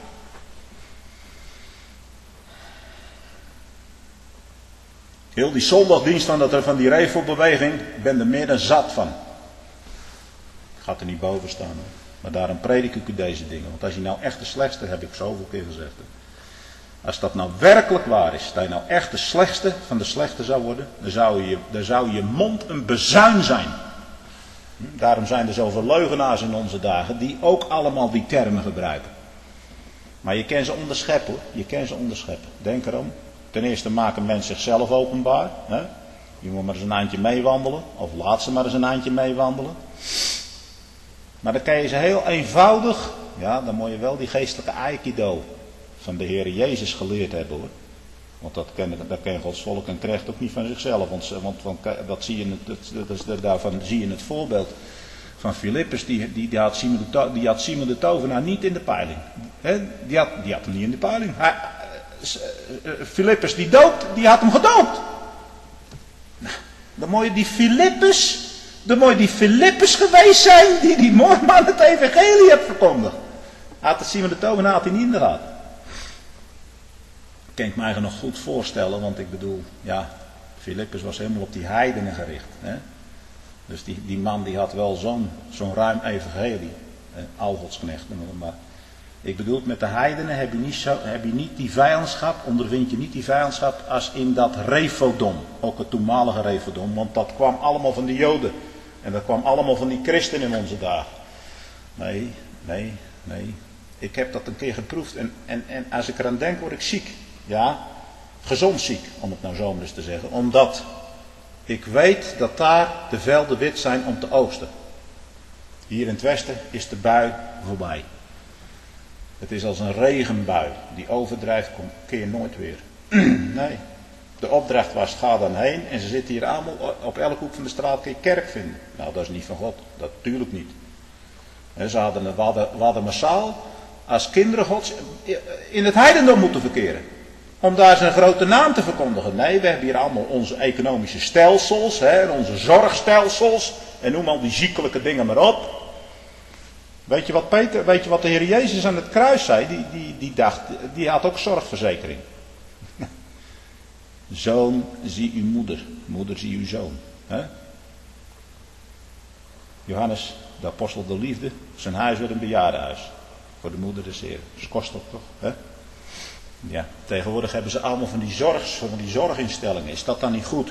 Heel die zondagdienst van die revelbeweging, ik ben er meer dan zat van. Gaat er niet boven staan. Hoor. Maar daarom predik ik u deze dingen. Want als je nou echt de slechtste, heb ik zoveel keer gezegd. Als dat nou werkelijk waar is, dat je nou echt de slechtste van de slechte zou worden, dan zou je mond een bezuin zijn. Daarom zijn er zoveel leugenaars in onze dagen die ook allemaal die termen gebruiken. Maar je kan ze onderscheppen hoor. Je kan ze onderscheppen. Denk erom. Ten eerste maakt een mens zichzelf openbaar. Hè? Je moet maar eens een eindje meewandelen. Of laat ze maar eens een eindje meewandelen. Maar dan kan je ze heel eenvoudig. Ja, dan moet je wel die geestelijke aikido van de Heer Jezus geleerd hebben hoor. Want dat ken Gods volk en krijgt ook niet van zichzelf. Want dat zie je, daarvan zie je het voorbeeld van Filippus. Die had Simon de tovenaar niet in de peiling. Die had hem niet in de peiling. Filippus die had hem gedoopt. Nou, dan moet je die Filippus geweest zijn die moorman het evangelie heeft verkondigd. Had Simon de tovenaar had hij niet in de gaten. Kan ik me eigenlijk nog goed voorstellen, want ik bedoel, ja, Filippus was helemaal op die heidenen gericht. Hè? Dus die man die had wel zo'n ruim evangelie, algodsknecht. Maar ik bedoel, met de heidenen heb je niet die vijandschap, ondervind je niet die vijandschap als in dat Rephodon, ook het toenmalige Rephodon, want dat kwam allemaal van de Joden. En dat kwam allemaal van die christenen in onze dagen. Nee. Ik heb dat een keer geproefd en als ik eraan denk word ik ziek. Ja, gezond ziek, om het nou zo maar eens te zeggen. Omdat ik weet dat daar de velden wit zijn om te oogsten. Hier in het westen is de bui voorbij. Het is als een regenbui. Die overdrijft, keer nooit weer. Nee. De opdracht was, ga dan heen. En ze zitten hier allemaal, op elke hoek van de straat kun je kerk vinden. Nou, dat is niet van God. Dat natuurlijk niet. Ze hadden massaal als kinderen Gods in het heidendom moeten verkeren. Om daar zijn grote naam te verkondigen. Nee, we hebben hier allemaal onze economische stelsels. En onze zorgstelsels. En noem al die ziekelijke dingen maar op. Weet je wat de Heer Jezus aan het kruis zei? Die had ook zorgverzekering. Zoon, zie uw moeder. Moeder, zie uw zoon. Johannes, de apostel der liefde. Zijn huis werd een bejaardenhuis. Voor de moeder des Heeren. Dat is kostelijk toch? Hè? Ja, tegenwoordig hebben ze allemaal van die zorginstellingen. Is dat dan niet goed?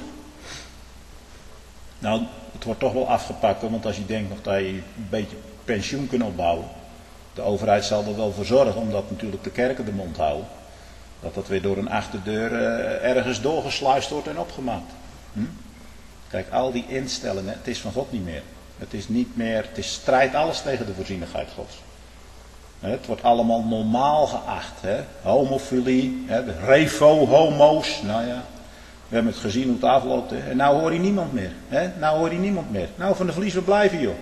Nou, het wordt toch wel afgepakt. Hoor, want als je denkt nog dat je een beetje pensioen kunt opbouwen. De overheid zal er wel voor zorgen. Omdat natuurlijk de kerken de mond houden. Dat weer door een achterdeur ergens doorgesluist wordt en opgemaakt. Kijk, al die instellingen. Het is van God niet meer. Het is niet meer. Het strijdt alles tegen de voorzienigheid Gods. Het wordt allemaal normaal geacht. Homofilie, revo-homo's. Nou ja, we hebben het gezien hoe het afloopt. En nou hoor je niemand meer. Nou, van de Vlies, we blijven joh.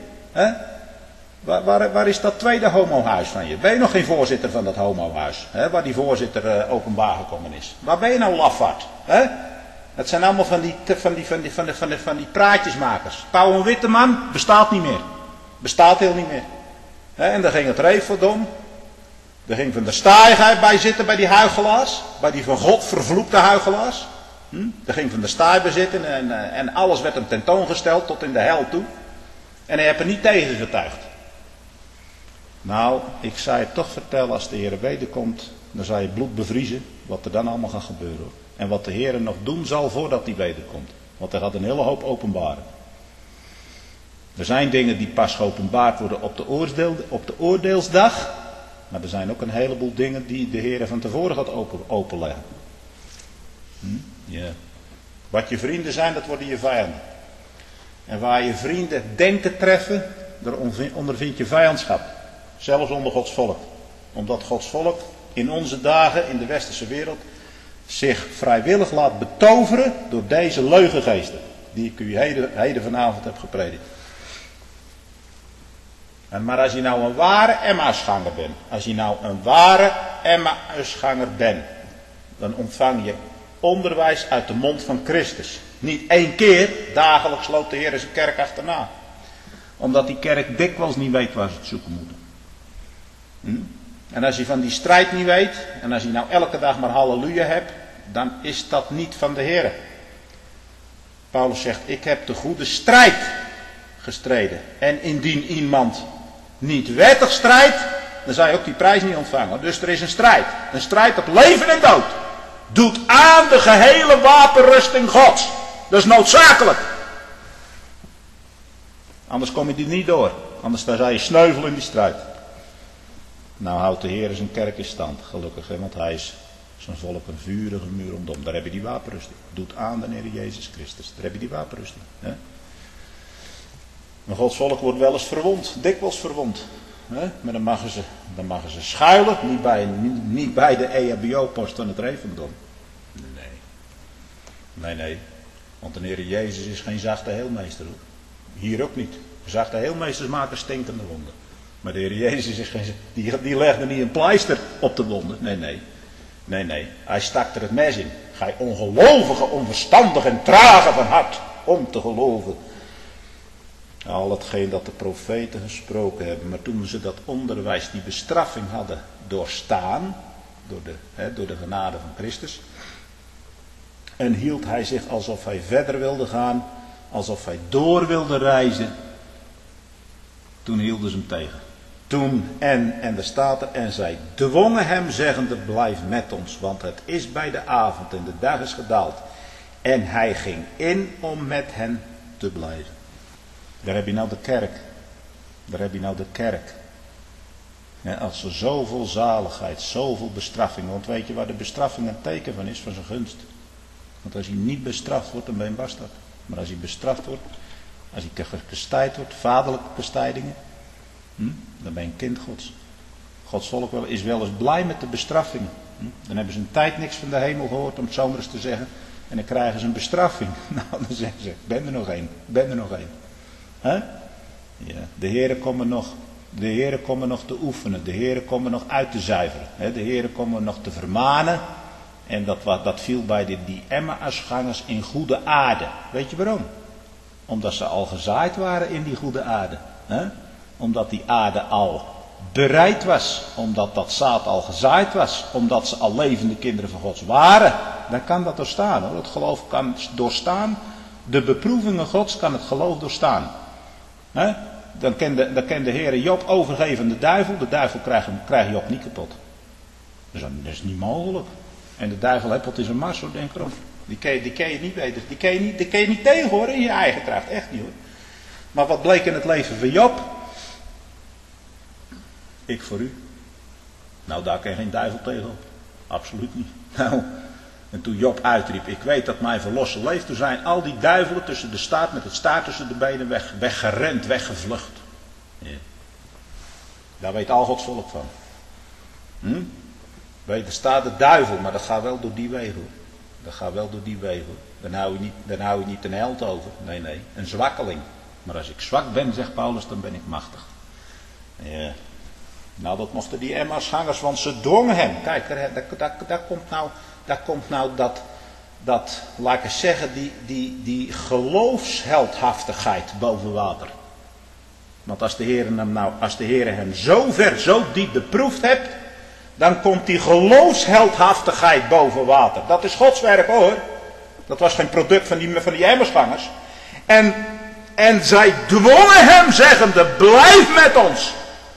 Waar is dat tweede homohuis van je? Ben je nog geen voorzitter van dat homohuis? Waar die voorzitter openbaar gekomen is. Waar ben je nou lafaard? Het zijn allemaal van die praatjesmakers. Pauw en Witteman bestaat niet meer. Bestaat heel niet meer. En daar ging het Rephodon. Daar ging Van der Staaij bij zitten bij die huichelaars. Bij die van God vervloekte huichelaars. Daar ging Van der Staaij bij zitten en alles werd hem tentoongesteld tot in de hel toe. En hij heeft er niet tegen getuigd. Nou, ik zou je toch vertellen, als de Heer wederkomt, dan zal je bloed bevriezen wat er dan allemaal gaat gebeuren. En wat de Heer nog doen zal voordat hij wederkomt. Want hij gaat een hele hoop openbaren. Er zijn dingen die pas geopenbaard worden op de oordeelsdag. Maar er zijn ook een heleboel dingen die de Heer van tevoren gaat openleggen. Ja. Wat je vrienden zijn, dat worden je vijanden. En waar je vrienden denkt te treffen, daar ondervind je vijandschap. Zelfs onder Gods volk. Omdat Gods volk in onze dagen, in de westerse wereld, zich vrijwillig laat betoveren door deze leugengeesten. Die ik u heden vanavond heb gepredikt. Maar als je nou een ware Emmausganger bent. Dan ontvang je onderwijs uit de mond van Christus. Niet één keer, dagelijks loopt de Heer zijn kerk achterna. Omdat die kerk dikwijls niet weet waar ze het zoeken moeten. En als je van die strijd niet weet, en als je nou elke dag maar halleluja hebt, dan is dat niet van de Heer. Paulus zegt, ik heb de goede strijd gestreden. En indien iemand niet wettig strijdt, dan zou je ook die prijs niet ontvangen. Dus er is een strijd. Een strijd op leven en dood. Doet aan de gehele wapenrusting Gods. Dat is noodzakelijk. Anders kom je die niet door. Anders dan zou je sneuvelen in die strijd. Nou houdt de Heer zijn kerk in stand. Gelukkig, hè, want hij is zijn volk een vurige muur rondom. Daar heb je die wapenrusting. Doet aan de Heer Jezus Christus. Daar heb je die wapenrusting. Hè? Maar Gods volk wordt wel eens verwond. Dikwijls verwond. Hè? Maar dan mogen ze schuilen. Niet bij de EHBO-post van het Revendom. Nee. Want de Heer Jezus is geen zachte heelmeester. Hoor. Hier ook niet. Zachte heelmeesters maken stinkende wonden. Maar de Heer Jezus is geen... Die legde niet een pleister op de wonden. Nee. Hij stak er het mes in. Gij ongelovige, onverstandige en trage van hart. Om te geloven. Al hetgeen dat de profeten gesproken hebben. Maar toen ze dat onderwijs, die bestraffing hadden doorstaan. Door de genade van Christus. En hield hij zich alsof hij verder wilde gaan. Alsof hij door wilde reizen. Toen hielden ze hem tegen. En er staat er, en zij dwongen hem zeggende, blijf met ons, want het is bij de avond en de dag is gedaald. En hij ging in om met hen te blijven. Daar heb je nou de kerk. Ja, als er zoveel zaligheid, zoveel bestraffing, want weet je waar de bestraffing een teken van is, van zijn gunst. Want als hij niet bestraft wordt, dan ben je een bastard. Maar als hij bestraft wordt, als hij gestijd wordt, vaderlijke bestijdingen, dan ben je een kind Gods. Gods volk is wel eens blij met de bestraffingen. Dan hebben ze een tijd niks van de hemel gehoord, om het zo maar eens te zeggen. En dan krijgen ze een bestraffing. Nou, dan zeggen ze, ben er nog één. Huh? Ja, de Heere komen nog te oefenen. De Heere komen nog uit te zuiveren. De Heere komen nog te vermanen. En dat viel bij die Emmausgangers in goede aarde. Weet je waarom? Omdat ze al gezaaid waren in die goede aarde. Omdat die aarde al bereid was. Omdat dat zaad al gezaaid was. Omdat ze al levende kinderen van Gods waren. Dan kan dat doorstaan hoor. Het geloof kan doorstaan. De beproevingen Gods kan het geloof doorstaan. Dan kan de Heer Job overgeven aan de duivel. De duivel krijgt Job niet kapot. Dus dat is niet mogelijk. En de duivel heeft wat in zijn mars, hoor, denk erom. Die ken je niet weten. Die ken je niet tegen hoor, in je eigen kracht. Echt niet hoor. Maar wat bleek in het leven van Job? Ik voor u. Nou, daar kan geen duivel tegen op. Absoluut niet. Nou, en toen Job uitriep, ik weet dat mijn verlosser leeft. Toen zijn al die duivelen tussen de staart, met het staart tussen de benen weggerend, weggevlucht. Ja. Daar weet al Gods volk van. Weet, er staat de duivel, maar dat gaat wel door die wegen hoor. Dat gaat wel door die wegen hoor. Dan hou je niet een held over. Nee, een zwakkeling. Maar als ik zwak ben, zegt Paulus, dan ben ik machtig. Ja. Nou, dat mochten die Emmausgangers, want ze dwongen hem. Kijk, daar komt nou dat, laat ik eens zeggen, die geloofsheldhaftigheid boven water. Want als de Heer hem zo ver, zo diep beproefd hebt, dan komt die geloofsheldhaftigheid boven water. Dat is Gods werk hoor. Dat was geen product van die Emmausgangers. En zij dwongen hem zeggende, blijf met ons.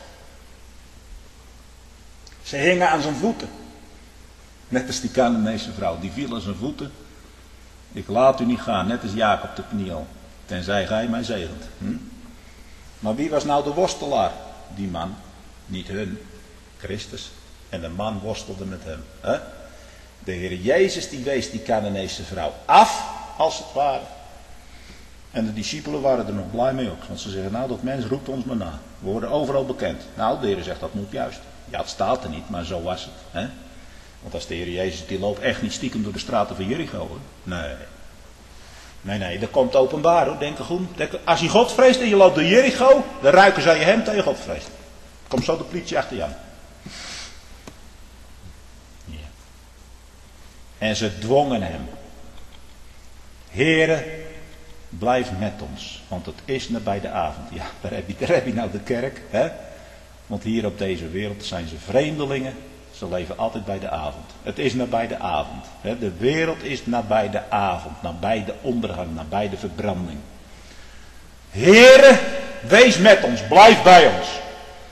Ze hingen aan zijn voeten. Net als die Canaanese vrouw, die viel aan zijn voeten. Ik laat u niet gaan, net als Jacob de kniel. Tenzij gij mij zegent. Maar wie was nou de worstelaar? Die man. Niet hun. Christus. En de man worstelde met hem. De Heer Jezus die wees die Canaanese vrouw af, als het ware. En de discipelen waren er nog blij mee ook. Want ze zeggen, nou dat mens roept ons maar na. We worden overal bekend. Nou, de Heer zegt, dat moet juist. Ja, het staat er niet, maar zo was het. Want als de Heer Jezus, die loopt echt niet stiekem door de straten van Jericho. Hoor. Nee, dat komt openbaar hoor. Denk er goed. Als je God vreest en je loopt door Jericho, dan ruiken zij je hem tegen God vreest. Komt zo de politie achter je aan. Ja. En ze dwongen hem. Heere, blijf met ons, want het is nabij de avond. Ja, daar heb je nou de kerk. Want hier op deze wereld zijn ze vreemdelingen. Ze leven altijd bij de avond. Het is nabij de avond. De wereld is nabij de avond. Nabij de ondergang. Nabij de verbranding. Heere, wees met ons. Blijf bij ons.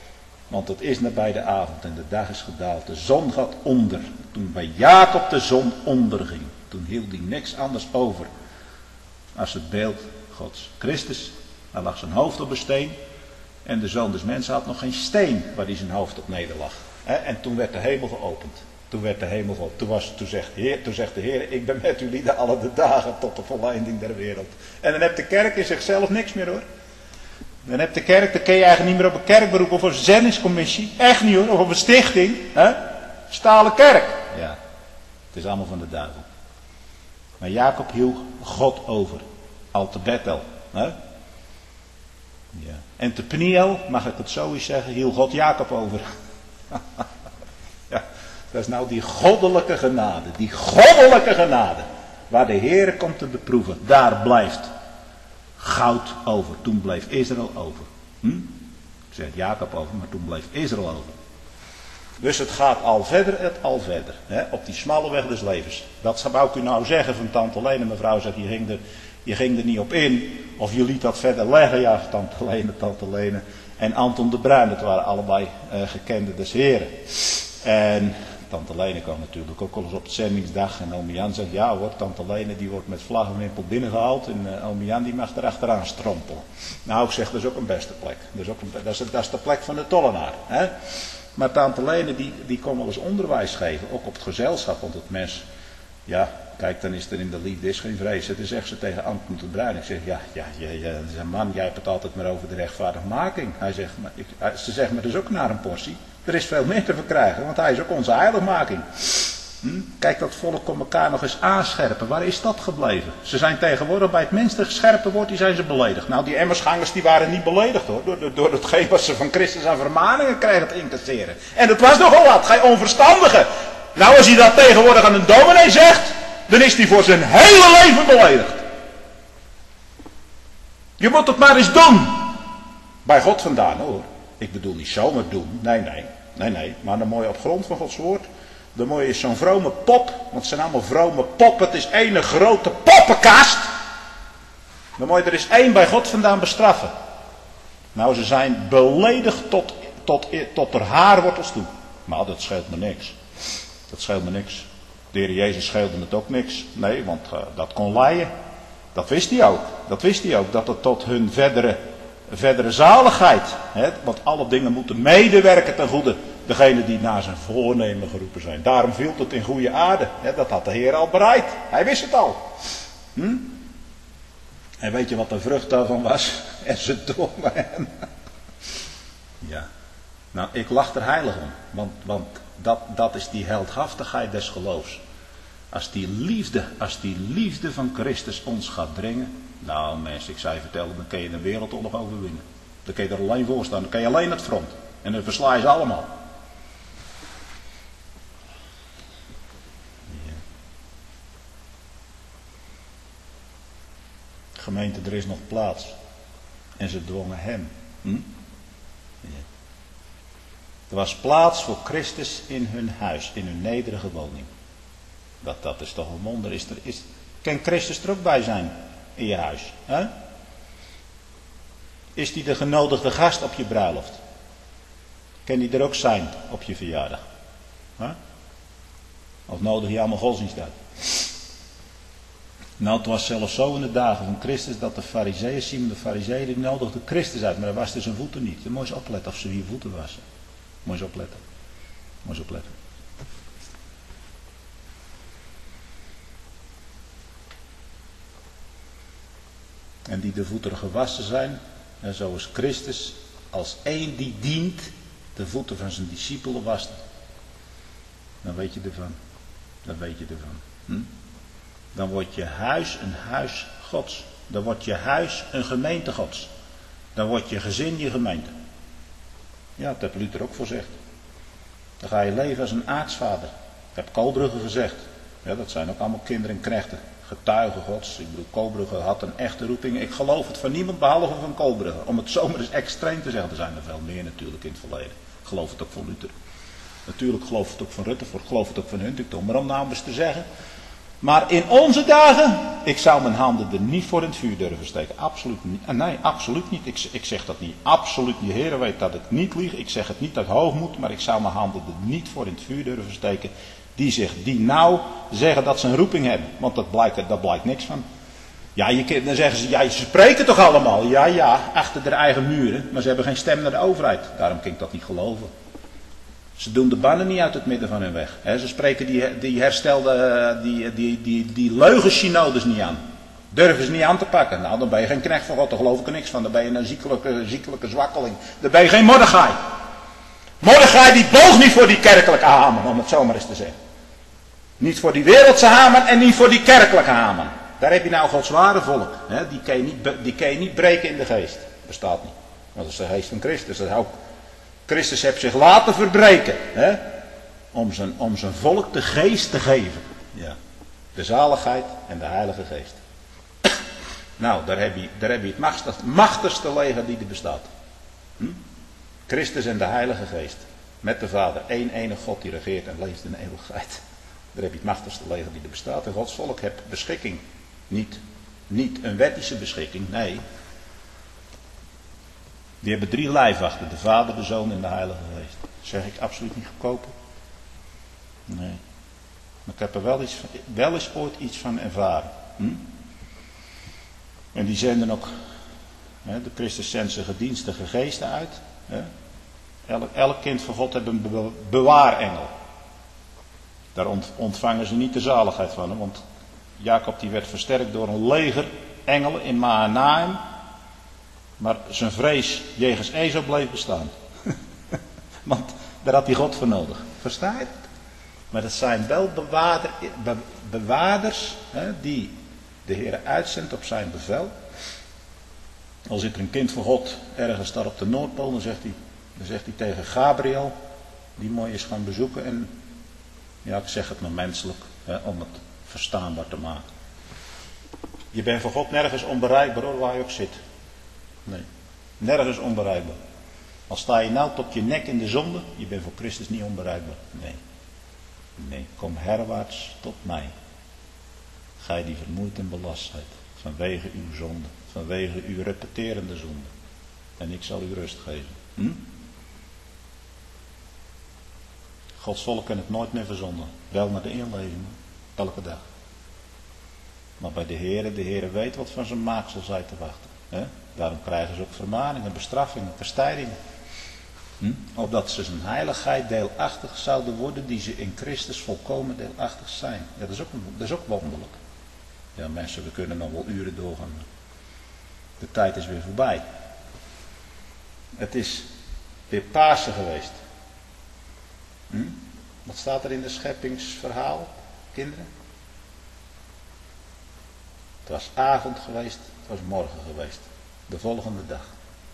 Want het is nabij de avond en de dag is gedaald. De zon gaat onder. Toen bij Jacob de zon onderging. Toen hield hij niks anders over. Als het beeld Gods. Christus. Hij lag zijn hoofd op een steen. En de Zoon des Mensen had nog geen steen waar hij zijn hoofd op nederlag. En toen werd de hemel geopend. Toen werd de hemel geopend. Toen zegt de Heer, ik ben met jullie alle de dagen tot de volleinding der wereld. En dan heeft de kerk in zichzelf niks meer hoor. Dan heb de kerk, dan kun je eigenlijk niet meer op een kerkberoep of een zendingscommissie. Echt niet hoor, of op een stichting. Stalen kerk. Ja, het is allemaal van de duivel. Maar Jacob hield God over. Al te Bethel. Ja. En te Peniel, mag ik het zo eens zeggen, hield God Jacob over. Ja, dat is nou die goddelijke genade. Die goddelijke genade. Waar de Heer komt te beproeven. Daar blijft goud over. Toen bleef Israël over. Ik zeg Jacob over, maar toen bleef Israël over. Dus het gaat al verder. Op die smalle weg des levens. Dat zou ik u nou zeggen van tante Lene. Mevrouw zegt, je ging er niet op in. Of je liet dat verder leggen. Ja, tante Lene. En Anton de Bruin. Dat waren allebei gekenden des Heren. En tante Lene kwam natuurlijk ook al eens op de zendingsdag. En ome Jan zegt, ja hoor, tante Lene die wordt met vlag en wimpel binnengehaald. En ome Jan die mag er achteraan strompelen. Nou, ik zeg, dat is ook een beste plek. Dat is de plek van de tollenaar. Hè? Maar tante Lene die kon wel eens onderwijs geven. Ook op het gezelschap. Want het mens, ja, kijk, dan is er in de liefde is geen vrees. Dan zegt ze tegen Anton de Bruin. Ik zeg, ja, man, jij hebt het altijd maar over de rechtvaardigmaking. Ze zegt, maar dat is ook naar een portie. Er is veel meer te verkrijgen, want hij is ook onze heiligmaking. Kijk, dat volk kon elkaar nog eens aanscherpen. Waar is dat gebleven? Ze zijn tegenwoordig bij het minste scherpe woord, die zijn ze beledigd. Nou, die emmersgangers die waren niet beledigd hoor. Door hetgeen wat ze van Christus aan vermaningen kregen te incasseren. En dat was nogal wat, gij onverstandige. Nou, als hij dat tegenwoordig aan een dominee zegt, dan is hij voor zijn hele leven beledigd. Je moet het maar eens doen. Bij God vandaan hoor. Ik bedoel niet zomaar doen. Nee. Maar dan mooi op grond van Gods woord. Dan mooi is zo'n vrome pop. Want het zijn allemaal vrome poppen. Het is één grote poppenkast. Dan moet je er eens één bij God vandaan bestraffen. Nou, ze zijn beledigd tot er haarwortels toe. Maar dat scheelt me niks. De Heer Jezus scheelde het ook niks. Nee, want dat kon leiden. Dat wist hij ook. Dat het tot hun verdere zaligheid. Want alle dingen moeten medewerken ten goede. Degene die naar zijn voornemen geroepen zijn. Daarom viel het in goede aarde. Dat had de Heer al bereid. Hij wist het al. En weet je wat de vrucht daarvan was? En ze drongen hem. Ja. Nou, ik lach er heilig om. Want dat is die heldhaftigheid des geloofs. Als die liefde van Christus ons gaat dringen. Nou mensen, ik zou je vertellen, dan kun je een wereldoorlog overwinnen. Dan kun je er alleen voor staan. Dan kun je alleen het front. En dan versla je ze allemaal. Ja. Gemeente, er is nog plaats. En ze dwongen hem. Ja. Er was plaats voor Christus in hun huis. In hun nederige woning. Dat is toch een wonder. Kan Christus er ook bij zijn? In je huis. Hè? Is die de genodigde gast op je bruiloft? Kan die er ook zijn op je verjaardag? Hè? Of nodig je allemaal godsdienst uit? Nou, het was zelfs zo in de dagen van Christus dat de farizeeën, Simon de farizeeën, die nodigde Christus uit. Maar hij waste zijn voeten niet. Dan moet je eens opletten of ze je voeten wassen. Moet je eens opletten. En die de voeten gewassen zijn. En zoals Christus als één die dient de voeten van zijn discipelen wast. Dan weet je ervan. Dan wordt je huis een huis Gods. Dan wordt je huis een gemeente Gods. Dan wordt je gezin je gemeente. Ja, dat heeft Luther ook voorzegd. Dan ga je leven als een aartsvader. Ik heb Koolbrugge gezegd. Ja, dat zijn ook allemaal kinderen en knechten. Getuigen Gods. Ik bedoel, Koolbrugge had een echte roeping. Ik geloof het van niemand behalve van Koolbrugge. Om het zomaar eens extreem te zeggen. Er zijn er veel meer natuurlijk in het verleden. Ik geloof het ook van Luther. Natuurlijk geloof het ook van Rutherford. Ik geloof het ook van Huntington. Maar om nou eens te zeggen. Maar in onze dagen, ik zou mijn handen er niet voor in het vuur durven steken. Absoluut niet. Nee, absoluut niet. Ik zeg dat niet. Absoluut niet. De Heer weet dat ik niet lieg. Ik zeg het niet uit hoogmoed, maar ik zou mijn handen er niet voor in het vuur durven steken. Die nou zeggen dat ze een roeping hebben. Want dat blijkt niks van. Ja, dan zeggen ze, ja, ze spreken toch allemaal? Ja, achter hun eigen muren. Maar ze hebben geen stem naar de overheid. Daarom kan ik dat niet geloven. Ze doen de bannen niet uit het midden van hun weg. Ze spreken die herstelde, die leugensynodes niet aan. Durven ze niet aan te pakken. Nou, dan ben je geen knecht van God, daar geloof ik er niks van. Dan ben je een ziekelijke zwakkeling. Dan ben je geen Mordechai. Mordechai die boog niet voor die kerkelijke Haman, om het zo maar eens te zeggen. Niet voor die wereldse Haman en niet voor die kerkelijke Haman. Daar heb je nou Gods ware volk. Die kan je niet breken in de geest. Bestaat niet. Dat is de geest van Christus. Dat is ook... Christus heeft zich laten verbreken. Om zijn volk de geest te geven. Ja. De zaligheid en de heilige geest. Nou, daar heb je het machtigste leger die er bestaat. Christus en de heilige geest. Met de Vader. Eén enige God die regeert en leeft in de eeuwigheid. Daar heb je het machtigste leger die er bestaat. En Gods volk heeft beschikking. Niet een wettische beschikking. Nee. Die hebben 3 lijfwachten. De Vader, de Zoon en de Heilige Geest. Zeg ik absoluut niet goedkoper? Nee. Maar ik heb er wel eens ooit iets van ervaren. En die zenden ook, de Christus zendt zijn gedienstige geesten uit. Elk kind van God heeft een bewaarengel. Daar ontvangen ze niet de zaligheid van hem. Want Jacob die werd versterkt door een leger engelen in Mahanaim. Maar zijn vrees jegens Ezo bleef bestaan. Want daar had hij God voor nodig. Versta je het? Maar dat zijn wel bewaarders die de Heer uitzendt op zijn bevel. Al zit er een kind van God ergens daar op de Noordpool, dan zegt hij tegen Gabriel, die moet je eens gaan bezoeken. En ja, ik zeg het maar menselijk, om het verstaanbaar te maken. Je bent voor God nergens onbereikbaar hoor, waar je ook zit. Nee, nergens onbereikbaar. Al sta je nou tot je nek in de zonde, je bent voor Christus niet onbereikbaar. Nee, kom herwaarts tot mij. Gij die vermoeid en belast zijt, vanwege uw zonde, vanwege uw repeterende zonde. En ik zal u rust geven. Gods volk kan het nooit meer verzonden. Wel naar de inleving, elke dag. Maar bij de Heere weet wat van zijn maaksel zij te wachten. Daarom krijgen ze ook vermaningen, bestraffingen, verstijdingen. Opdat ze zijn heiligheid deelachtig zouden worden, die ze in Christus volkomen deelachtig zijn. Ja, dat is ook wonderlijk. Ja, mensen, we kunnen nog wel uren doorgaan. De tijd is weer voorbij. Het is weer Pasen geweest. Wat staat er in de scheppingsverhaal, kinderen? Het was avond geweest, het was morgen geweest. De volgende dag.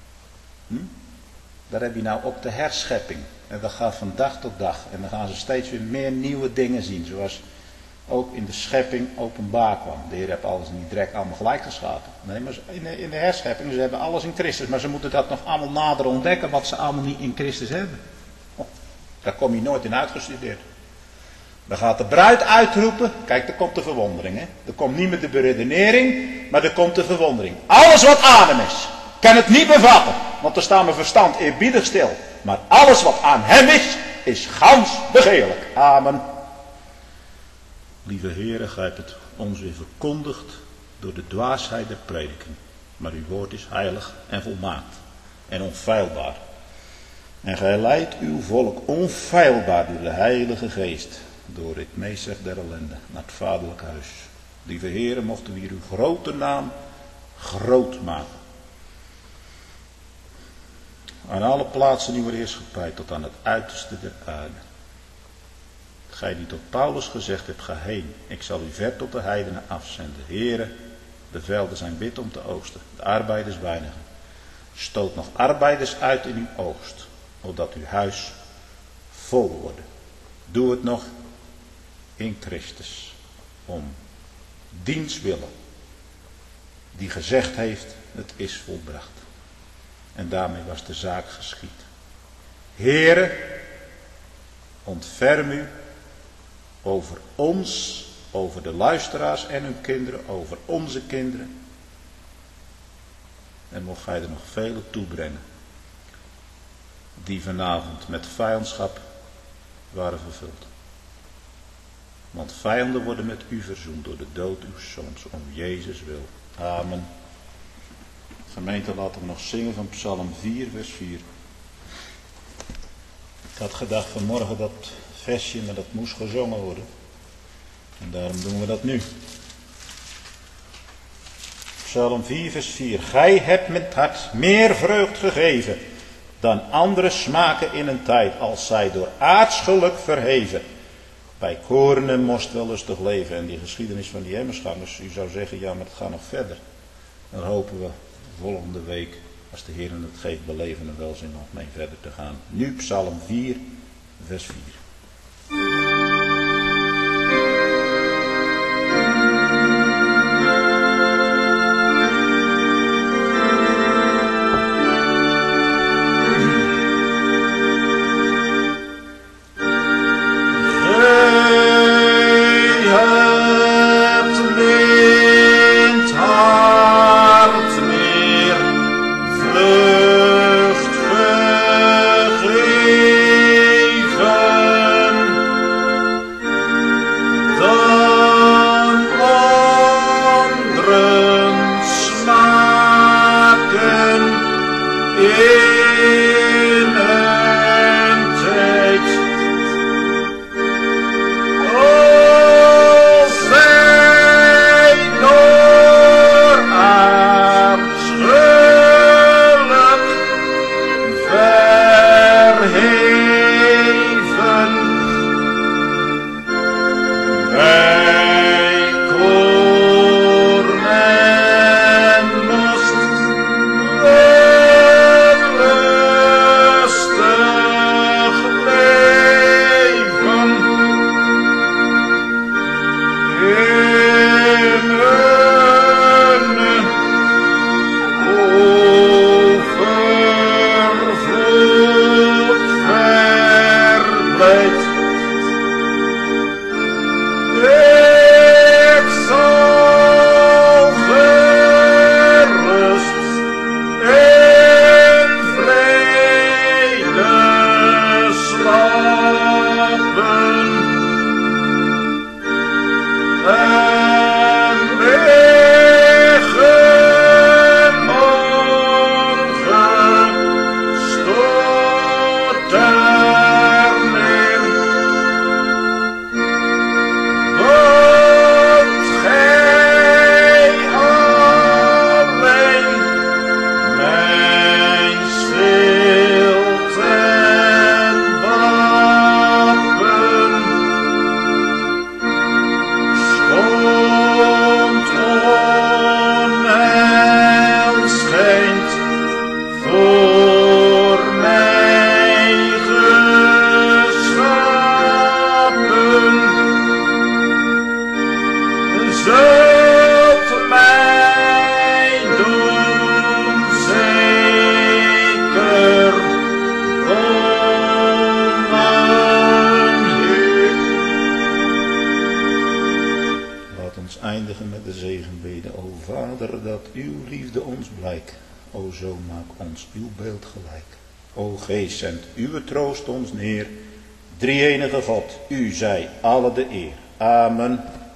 Daar heb je nou ook de herschepping. En dat gaat van dag tot dag. En dan gaan ze steeds weer meer nieuwe dingen zien. Zoals ook in de schepping openbaar kwam. De Heer heeft alles niet direct allemaal gelijk geschapen. Nee, maar in de herschepping, ze hebben alles in Christus. Maar ze moeten dat nog allemaal nader ontdekken wat ze allemaal niet in Christus hebben. Daar kom je nooit in uitgestudeerd. Dan gaat de bruid uitroepen. Kijk, daar komt de verwondering. Er komt niet meer de beredenering, maar er komt de verwondering. Alles wat aan hem is, kan het niet bevatten. Want er staat mijn verstand eerbiedig stil. Maar alles wat aan hem is gans begeerlijk. Amen. Lieve Heere, gij hebt het ons weer verkondigd door de dwaasheid der prediking. Maar uw woord is heilig en volmaakt en onfeilbaar. En gij leidt uw volk onfeilbaar door de Heilige Geest, door het meester der ellende, naar het vaderlijk huis. Lieve Heere, mochten we hier uw grote naam groot maken. Aan alle plaatsen uw heerschappij tot aan het uiterste der aarde. Gij die tot Paulus gezegd hebt, ga heen, ik zal u ver tot de heidenen afzenden. Heere, de velden zijn wit om te oogsten, de arbeiders weinigen. Stoot nog arbeiders uit in uw oogst, opdat uw huis vol wordt. Doe het nog in Christus, om diens willen, die gezegd heeft, het is volbracht. En daarmee was de zaak geschied. Heere, ontferm u over ons over de luisteraars en hun kinderen, over onze kinderen. En mocht gij er nog vele toebrengen, die vanavond met vijandschap waren vervuld. Want vijanden worden met u verzoend door de dood uw zoons, om Jezus wil. Amen. Gemeente, laten we nog zingen van Psalm 4, vers 4. Ik had gedacht vanmorgen dat versje, maar dat moest gezongen worden. En daarom doen we dat nu. Psalm 4, vers 4. Gij hebt met hart meer vreugd gegeven dan andere smaken in een tijd, als zij door aardsgeluk verheven. Bij koren en most wel lustig leven. En die geschiedenis van die Emmersgangers, u zou zeggen, ja, maar het gaat nog verder. Dan hopen we volgende week, als de Heer het geeft, beleven en welzijn nog mee verder te gaan. Nu Psalm 4, vers 4. Zendt uw troost ons neer, drie-enige God, u zij alle de eer. Amen.